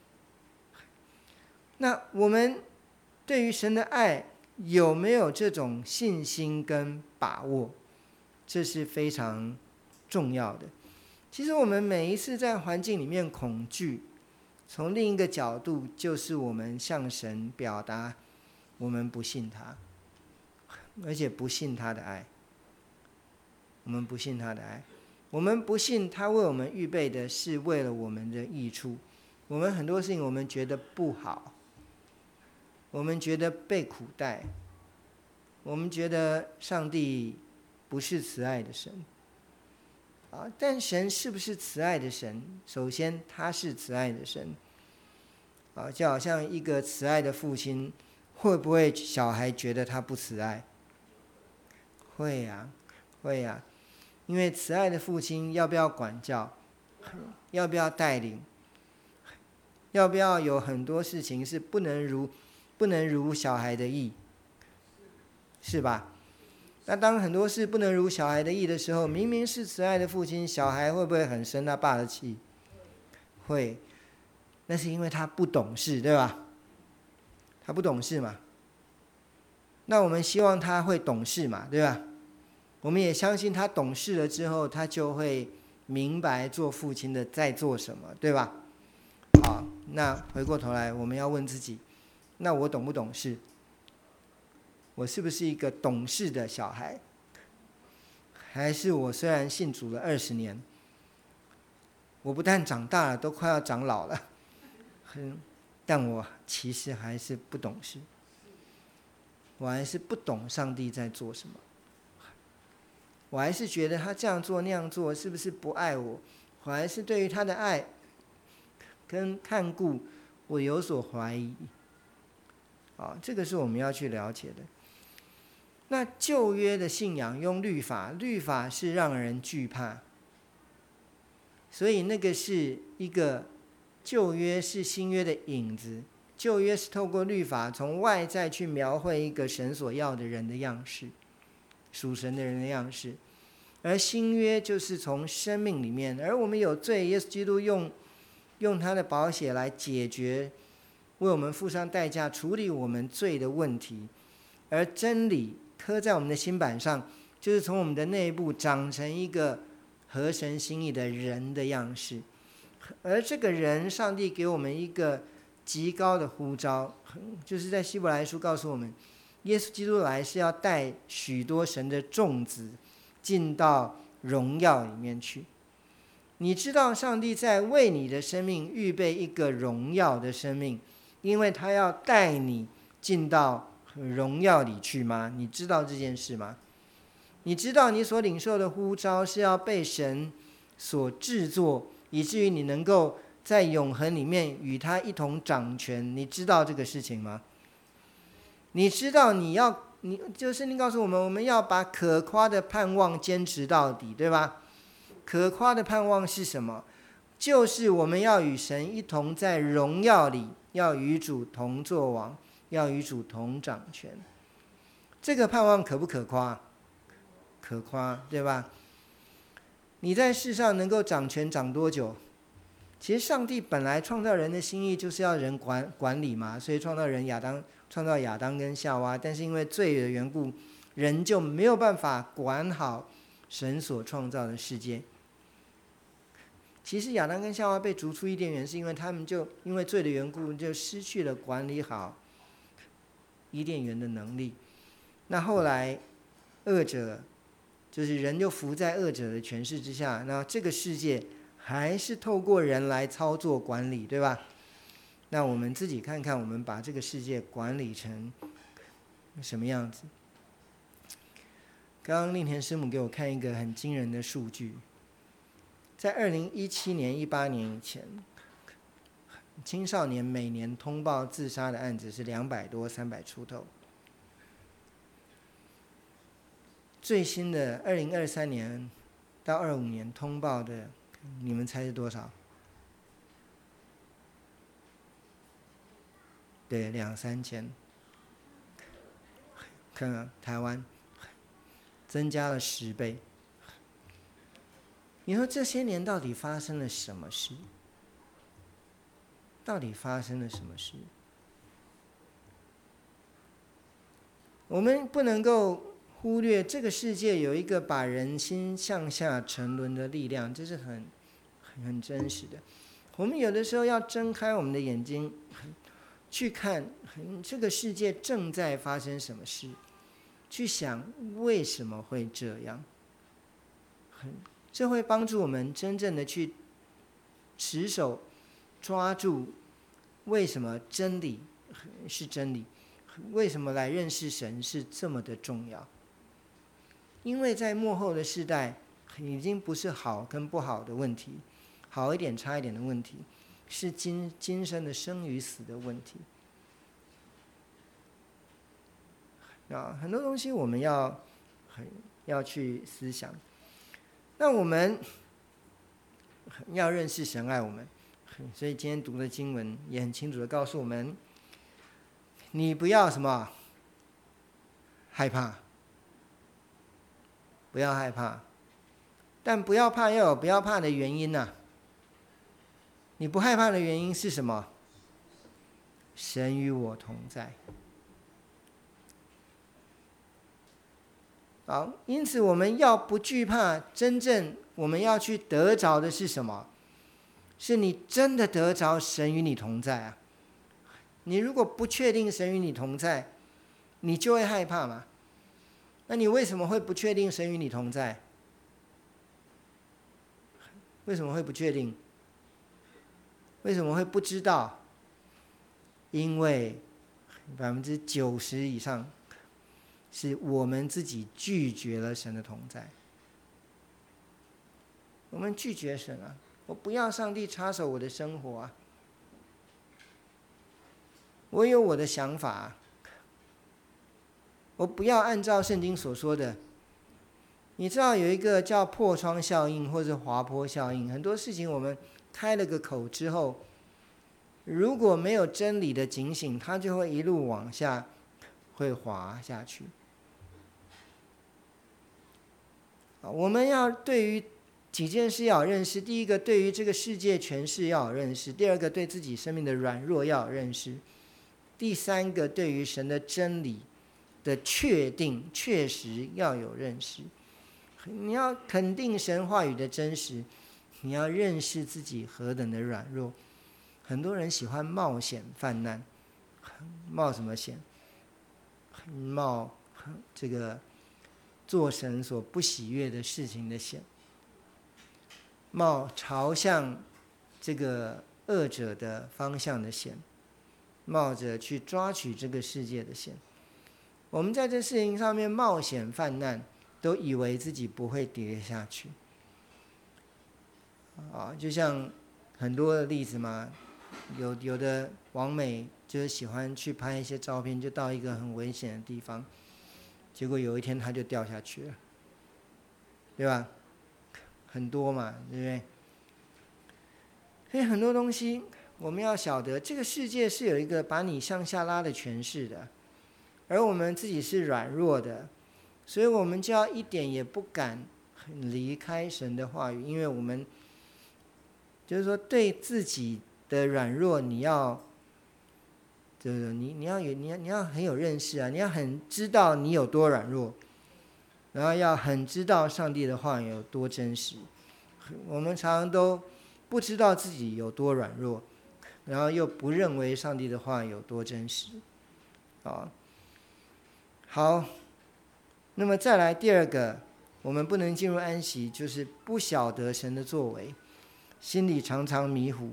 那我们对于神的爱有没有这种信心跟把握？这是非常重要的。其实我们每一次在环境里面恐惧，从另一个角度就是我们向神表达我们不信他，而且不信他的爱。我们不信他的爱，我们不信他为我们预备的是为了我们的益处。我们很多事情我们觉得不好，我们觉得被苦待，我们觉得上帝不是慈爱的神啊，但神是不是慈爱的神？首先，他是慈爱的神。啊，就好像一个慈爱的父亲，会不会小孩觉得他不慈爱？会呀，会呀，因为慈爱的父亲要不要管教？要不要带领？要不要有很多事情是不能如不能如小孩的意？是吧？那当很多事不能如小孩的意的时候，明明是慈爱的父亲，小孩会不会很生他爸的气？会，那是因为他不懂事，对吧？他不懂事嘛。那我们希望他会懂事嘛，对吧？我们也相信他懂事了之后，他就会明白做父亲的在做什么，对吧？好，那回过头来，我们要问自己，那我懂不懂事？我是不是一个懂事的小孩？还是我虽然信主了二十年，我不但长大了，都快要长老了，但我其实还是不懂事，我还是不懂上帝在做什么，我还是觉得他这样做那样做是不是不爱我？我还是对于他的爱跟看顾我有所怀疑。啊，这个是我们要去了解的。那旧约的信仰用律法，律法是让人惧怕，所以那个是一个旧约是新约的影子。旧约是透过律法从外在去描绘一个神所要的人的样式，属神的人的样式，而新约就是从生命里面，而我们有罪，耶稣基督用用他的宝血来解决，为我们付上代价，处理我们罪的问题。而真理刻在我们的心板上，就是从我们的内部长成一个合神心意的人的样式。而这个人，上帝给我们一个极高的呼召，就是在希伯来书告诉我们，耶稣基督来是要带许多神的众子进到荣耀里面去。你知道上帝在为你的生命预备一个荣耀的生命，因为他要带你进到荣耀里去吗？你知道这件事吗？你知道你所领受的呼召是要被神所制作，以至于你能够在永恒里面与他一同掌权，你知道这个事情吗？你知道你要你就圣经告诉我们，我们要把可夸的盼望坚持到底，对吧？可夸的盼望是什么？就是我们要与神一同在荣耀里，要与主同作王，要与主同掌权。这个盼望可不可夸？可夸，对吧？你在世上能够掌权掌多久？其实上帝本来创造人的心意就是要人管管理嘛，所以创造人亚当，创造亚当跟夏娃，但是因为罪的缘故，人就没有办法管好神所创造的世界。其实亚当跟夏娃被逐出伊甸园，是因为他们就因为罪的缘故，就失去了管理好伊甸园的能力。那后来恶者就是人就伏在恶者的权势之下，那这个世界还是透过人来操作管理，对吧？那我们自己看看，我们把这个世界管理成什么样子？刚刚令田师母给我看一个很惊人的数据，在二零一七年、一八年以前，青少年每年通报自杀的案子是两百多、三百出头。最新的二零二三年到二五年通报的，你们猜是多少？对，两三千。看看台湾增加了十倍。你说这些年到底发生了什么事？到底发生了什么事？我们不能够忽略这个世界有一个把人心向下沉沦的力量，这是很很真实的。我们有的时候要睁开我们的眼睛，去看这个世界正在发生什么事，去想为什么会这样。这会帮助我们真正的去持守、抓住为什么真理是真理，为什么来认识神是这么的重要。因为在末后的世代， 已经不是好跟不好的问题，好一点差一点的问题，是今今生的生与死的问题。啊，很多东西我们要要去思想。那我们要认识神爱我们，所以今天读的经文也很清楚的告诉我们，你不要什么害怕，不要害怕，但不要怕要有不要怕的原因啊。你不害怕的原因是什么？神与我同在。好，因此我们要不惧怕，真正我们要去得着的是什么？是你真的得着神与你同在啊！你如果不确定神与你同在，你就会害怕嘛。那你为什么会不确定神与你同在？为什么会不确定？为什么会不知道？因为百分之九十以上是我们自己拒绝了神的同在。我们拒绝神啊！我不要上帝插手我的生活啊！我有我的想法啊！我不要按照圣经所说的。你知道有一个叫破窗效应或者滑坡效应，很多事情我们开了个口之后，如果没有真理的警醒，它就会一路往下，会滑下去。我们要对于几件事要有认识：第一个，对于这个世界权势要有认识；第二个，对自己生命的软弱要有认识；第三个，对于神的真理的确定、确实要有认识。你要肯定神话语的真实，你要认识自己何等的软弱。很多人喜欢冒险犯难，冒什么险？冒这个做神所不喜悦的事情的险，冒朝向这个恶者的方向的险，冒着去抓取这个世界的险。我们在这事情上面冒险犯难，都以为自己不会跌下去。啊，就像很多的例子嘛，有有的网美就是喜欢去拍一些照片，就到一个很危险的地方，结果有一天他就掉下去了，对吧？很多嘛，对不对？所以很多东西我们要晓得，这个世界是有一个把你向下拉的权势的，而我们自己是软弱的，所以我们就要一点也不敢离开神的话语，因为我们就是说对自己的软弱，你要，就是你你要有你要你要很有认识啊，你要很知道你有多软弱，然后要很知道上帝的话有多真实。我们常常都不知道自己有多软弱，然后又不认为上帝的话有多真实。啊，好，那么再来第二个，我们不能进入安息，就是不晓得神的作为，心里常常迷糊。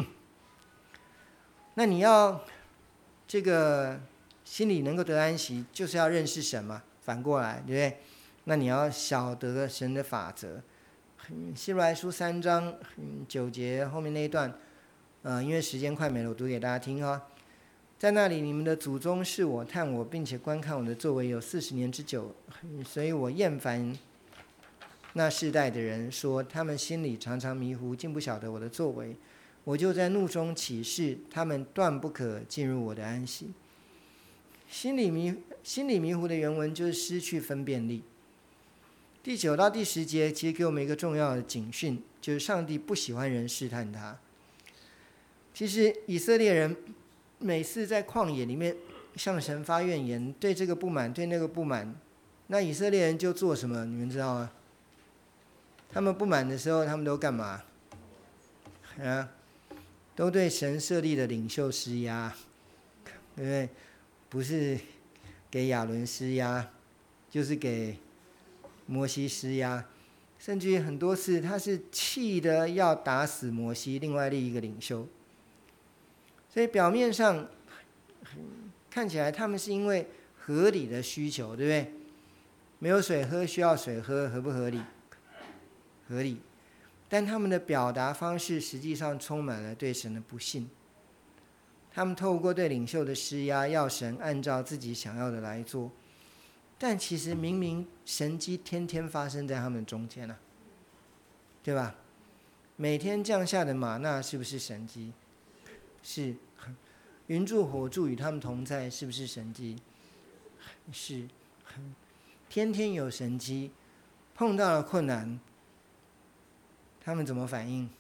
那你要这个心里能够得安息，就是要认识神嘛，反过来，对不对？那你要晓得神的法则。希伯来书三章九节后面那一段，呃，因为时间快没了，我读给大家听哈。在那里，你们的祖宗试我、探我，并且观看我的作为有四十年之久，所以我厌烦那世代的人，说他们心里常常迷糊，竟不晓得我的作为。我就在怒中起誓，他们断不可进入我的安息。心里迷心里迷糊的原文就是失去分辨力。第九到第十节其实给我们一个重要的警讯，就是上帝不喜欢人试探他。其实以色列人每次在旷野里面向神发怨言，对这个不满，对那个不满，那以色列人就做什么？你们知道吗？他们不满的时候，他们都干嘛？啊，都对神设立的领袖施压，对不对？不是给亚伦施压，就是给摩西施压，甚至于很多次他是气得要打死摩西，另外另一个领袖。所以表面上看起来他们是因为合理的需求，对不对？没有水喝需要水喝，合不合理？ 合理，但他们的表达方式实际上充满了对神的不信。他们透过对领袖的施压，要神按照自己想要的来做，但其实明明神迹天天发生在他们中间啊，对吧？每天降下的玛纳是不是神迹？是。云柱火柱与他们同在，是不是神迹？是。天天有神迹，碰到了困难，他们怎么反应？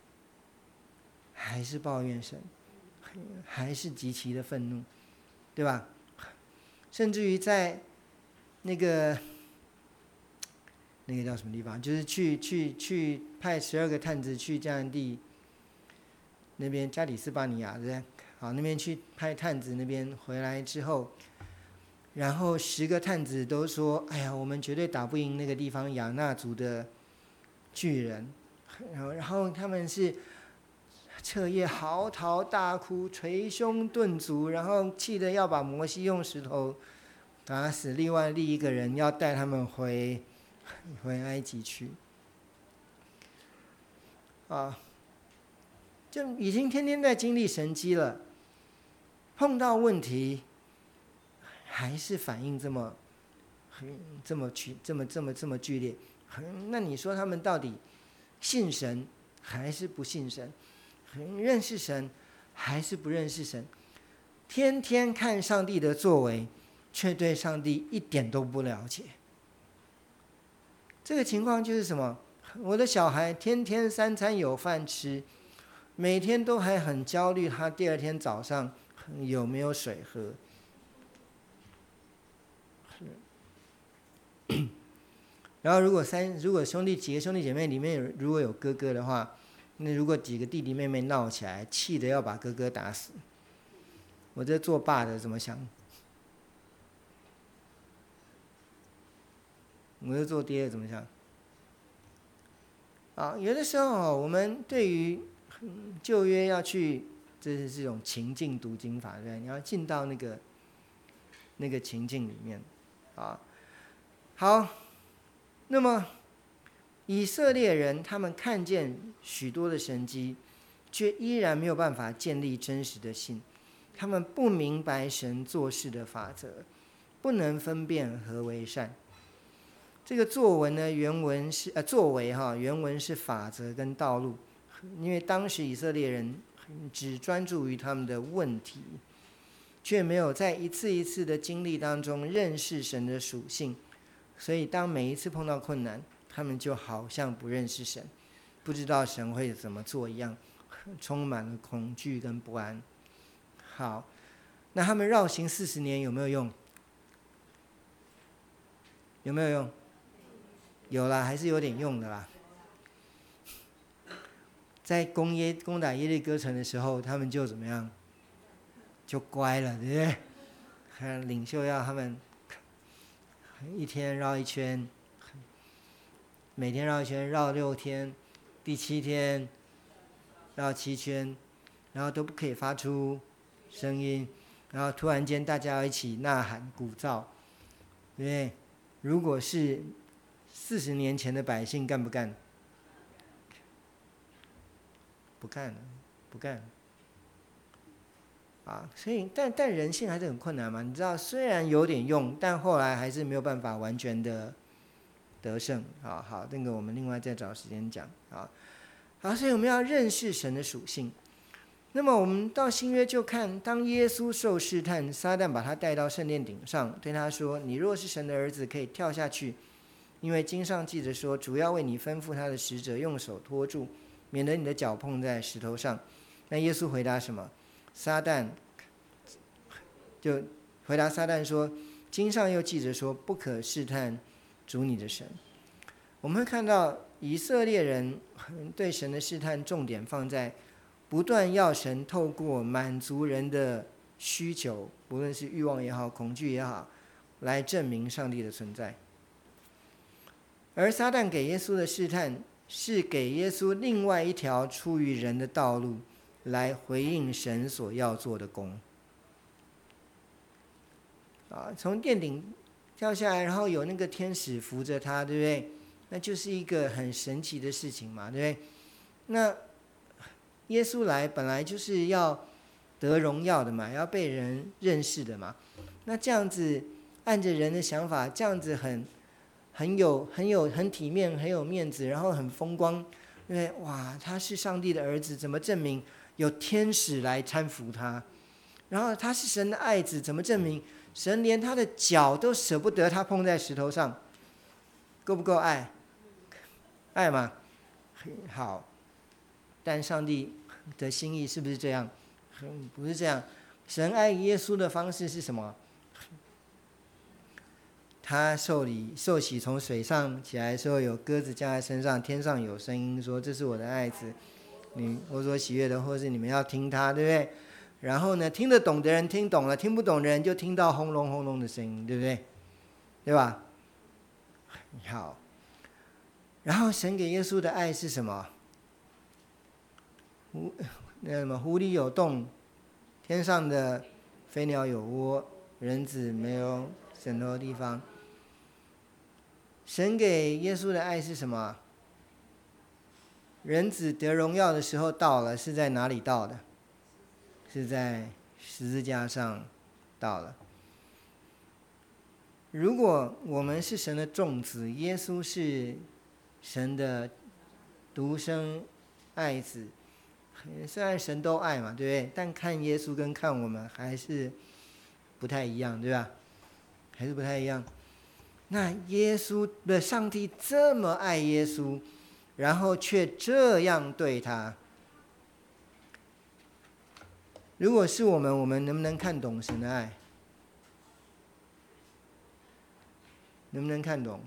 还是抱怨神，还是极其的愤怒，对吧？甚至于在那个那个叫什么地方，就是去去去派十二个探子去迦南地那边加里斯巴尼亚，对不对？好，那边去派探子，那边回来之后，然后十个探子都说：“哎呀，我们绝对打不赢那个地方亚纳族的巨人。”然后，然后他们是彻夜嚎啕大哭，捶胸顿足，然后气得要把摩西用石头打死，另外立一个人要带他们回回埃及去。啊，就已经天天在经历神迹了。碰到问题，还是反应这么、这么剧、这么、这么、这么剧烈。那你说他们到底信神还是不信神？认识神还是不认识神？天天看上帝的作为，却对上帝一点都不了解。这个情况就是什么？我的小孩天天三餐有饭吃，每天都还很焦虑，他第二天早上有没有水喝？然后如果三如果兄弟几个兄弟姐妹里面有如果有哥哥的话，那如果几个弟弟妹妹闹起来，气得要把哥哥打死，我这做爸的怎么想？我这做爹的怎么想？啊，有的时候我们对于旧约要去。这是这种情境读经法，对，你要进到那个那个情境里面，啊，好，那么以色列人他们看见许多的神迹，却依然没有办法建立真实的信，他们不明白神做事的法则，不能分辨何为善。这个作文呢，原文是呃作为哈，原文是法则跟道路，因为当时以色列人只专注于他们的问题，却没有在一次一次的经历当中认识神的属性，所以当每一次碰到困难，他们就好像不认识神，不知道神会怎么做一样，充满了恐惧跟不安。好，那他们绕行四十年有没有用？有没有用？有啦，还是有点用的啦。在攻耶攻打耶利哥城的时候，他们就怎么样？就乖了，对不对？领袖要他们一天绕一圈，每天绕一圈，绕六天，第七天绕七圈，然后都不可以发出声音，然后突然间大家要一起呐喊鼓噪，对不对？如果是四十年前的百姓，干不干？不干了，不干了。啊，所以但但人性还是很困难嘛，你知道，虽然有点用，但后来还是没有办法完全的得胜。好好，那个我们另外再找时间讲啊。好，所以我们要认识神的属性。那么我们到新约就看，当耶稣受试探，撒旦把他带到圣殿顶上，对他说：“你若是神的儿子，可以跳下去，因为经上记着说，主要为你吩咐他的使者用手托住，免得你的脚碰在石头上。”那耶稣回答什么？撒旦就回答撒旦说：“经上又记着说，不可试探主你的神。”我们会看到以色列人对神的试探重点放在不断要神透过满足人的需求，不论是欲望也好，恐惧也好，来证明上帝的存在。而撒旦给耶稣的试探，是给耶稣另外一条出于人的道路，来回应神所要做的工。啊，从殿顶跳下来，然后有那个天使扶着他，对不对？ 那就是一个很神奇的事情嘛，对不对？那耶稣来本来就是要得荣耀的嘛，要被人认识的嘛。那这样子按着人的想法，这样子很很有很有很体面，很有面子，然后很风光，因为哇，他是上帝的儿子，怎么证明？有天使来搀扶他，然后他是神的爱子，怎么证明？神连他的脚都舍不得他碰在石头上，够不够爱？爱吗？好，但上帝的心意是不是这样？不是这样。神爱耶稣的方式是什么？他受礼受洗从水上起来的时候，有鸽子降在身上，天上有声音说：“这是我的爱子，你我所喜悦的，或是你们要听他，对不对？”然后呢，听得懂的人听懂了，听不懂的人就听到轰隆轰隆的声音，对不对？对吧？好，然后神给耶稣的爱是什么？狐那什么狐狸有洞，天上的飞鸟有窝，人子没有枕头的地方。神给耶稣的爱是什么？人子得荣耀的时候到了，是在哪里到的？是在十字架上到了。如果我们是神的众子，耶稣是神的独生爱子，虽然神都爱嘛，对不对？但看耶稣跟看我们还是不太一样，对吧？还是不太一样。那耶稣的上帝这么爱耶稣，然后却这样对他，如果是我们，我们能不能看懂神的爱？能不能看懂？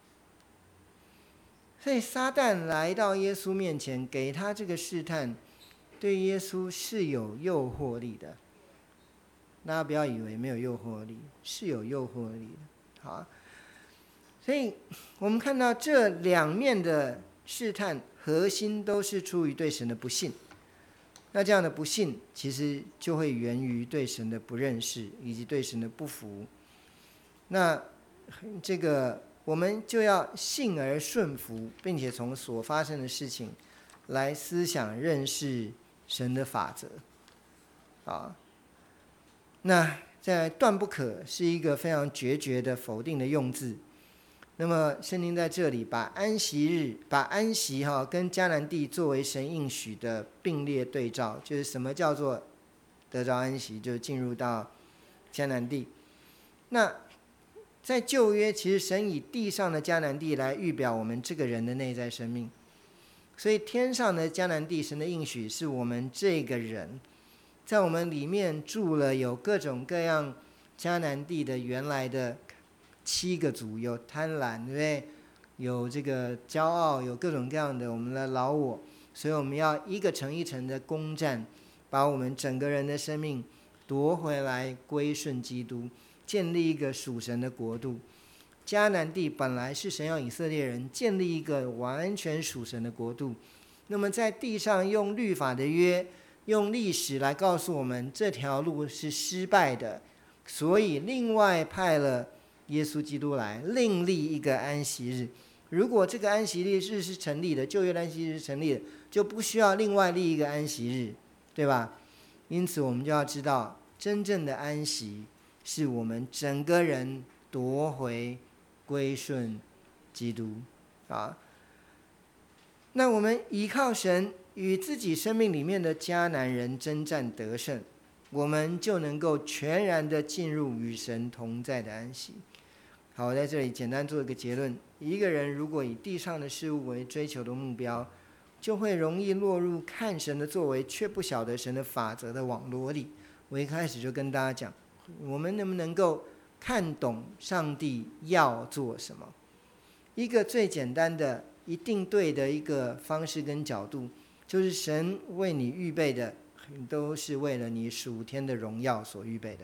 所以撒旦来到耶稣面前，给他这个试探，对耶稣是有诱惑力的。大家不要以为没有诱惑力，是有诱惑力的。好，所以我们看到这两面的试探，核心都是出于对神的不信。那这样的不信，其实就会源于对神的不认识，以及对神的不服。那这个我们就要信而顺服，并且从所发生的事情来思想认识神的法则。啊，那在断不可是一个非常决绝的否定的用字。那么圣经在这里把安息日、把安息哈跟迦南地作为神应许的并列对照，就是什么叫做得着安息，就进入到迦南地。那在旧约，其实神以地上的迦南地来预表我们这个人的内在生命，所以天上的迦南地，神的应许是我们这个人，在我们里面住了有各种各样迦南地的原来的七个族，有贪婪，对不对？有这个骄傲，有各种各样的我们的老我，所以我们要一个城一城的攻占，把我们整个人的生命夺回来，归顺基督，建立一个属神的国度。迦南地本来是神要以色列人建立一个完全属神的国度，那么在地上用律法的约，用历史来告诉我们这条路是失败的，所以另外派了耶稣基督来另立一个安息日。如果这个安息日是成立的，旧约的安息日是成立的，就不需要另外立一个安息日，对吧？因此我们就要知道，真正的安息是我们整个人夺回归顺基督啊。那我们依靠神，与自己生命里面的迦南人征战得胜，我们就能够全然的进入与神同在的安息。好，我在这里简单做一个结论：一个人如果以地上的事物为追求的目标，就会容易落入看神的作为却不晓得神的法则的网络里。我一开始就跟大家讲，我们能不能够看懂上帝要做什么？一个最简单的一定对的一个方式跟角度，就是神为你预备的都是为了你属天的荣耀所预备的。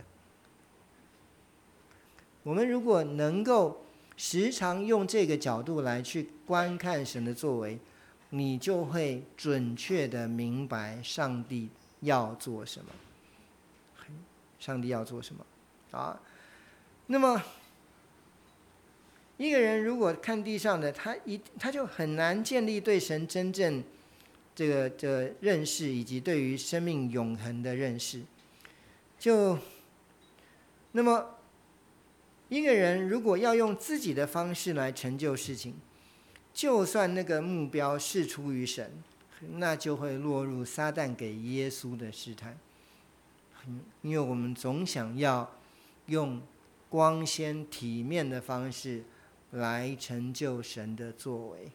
我们如果能够时常用这个角度来去观看神的作为，你就会准确的明白上帝要做什么。上帝要做什么啊？那么一个人如果看地上的，他一他就很难建立对神真正这个的认识，以及对于生命永恒的认识。就那么一个人如果要用自己的方式来成就事情，就算那个目标是出于神，那就会落入撒旦给耶稣的试探。因为我们总想要用光鲜体面的方式来成就神的作为，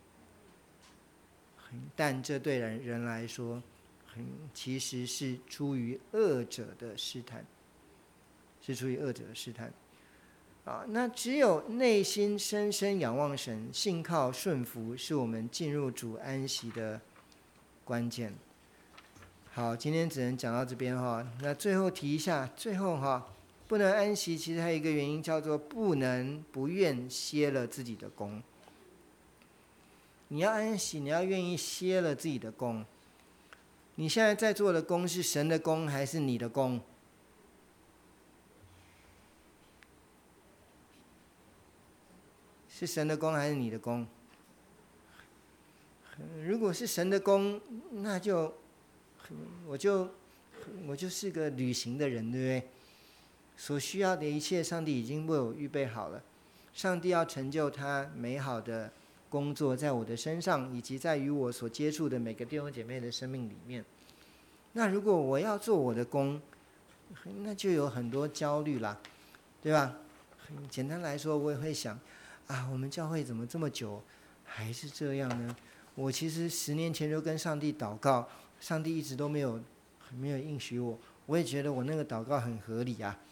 但这对人人来说其实是出于恶者的试探，是出于恶者的试探啊。那只有内心深深仰望神，信靠顺服，是我们进入主安息的关键。好，今天只能讲到这边哈。那最后提一下，最后哈，不能安息，其实还有一个原因叫做不能不愿歇了自己的工。你要安息，你要愿意歇了自己的工。你现在在做的工是神的工还是你的工？是神的工还是你的工？如果是神的工，那就我就我就是个旅行的人，对不对？所需要的一切，上帝已经为我预备好了。上帝要成就他美好的工作在我的身上，以及在与我所接触的每个弟兄姐妹的生命里面。那如果我要做我的工，那就有很多焦虑啦，对吧？简单来说，我也会想啊，我们教会怎么这么久还是这样呢？我其实十年前就跟上帝祷告，上帝一直都没有没有应许我，我也觉得我那个祷告很合理啊。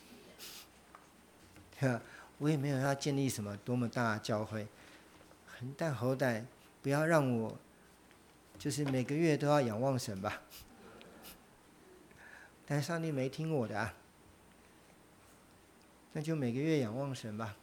我也没有要建立什么多么大的教会，但好歹不要让我就是每个月都要仰望神吧。但上帝没听我的啊，那就每个月仰望神吧。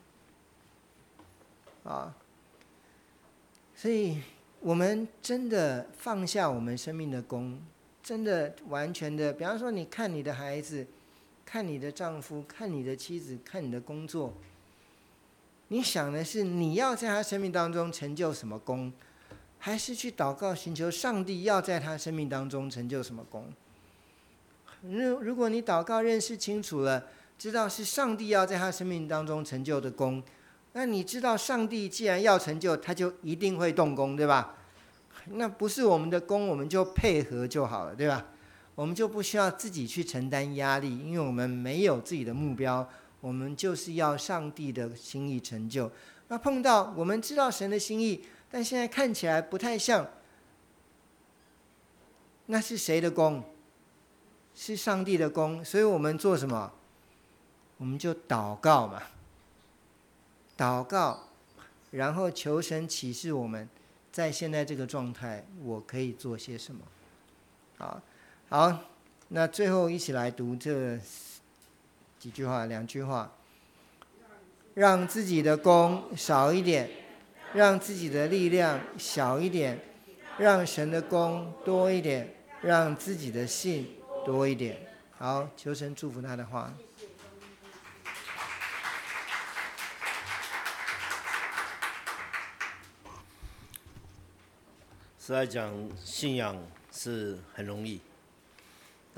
啊，所以我们真的放下我们生命的工，真的完全的，比方说你看你的孩子，看你的丈夫，看你的妻子，看你的工作，你想的是你要在他生命当中成就什么工，还是去祷告寻求上帝要在他生命当中成就什么工？如果你祷告认识清楚了，知道是上帝要在他生命当中成就的工，那你知道上帝既然要成就，他就一定会动工，对吧？那不是我们的工，我们就配合就好了，对吧？我们就不需要自己去承担压力，因为我们没有自己的目标，我们就是要上帝的心意成就。那碰到我们知道神的心意，但现在看起来不太像，那是谁的工？是上帝的工。所以我们做什么？我们就祷告嘛，祷告，然后求神启示我们在现在这个状态我可以做些什么。好，好，那最后一起来读这几句话，两句话。让自己的功少一点，让自己的力量小一点，让神的功多一点，让自己的信多一点。好，求神祝福他的话。 实在讲，信仰是很容易，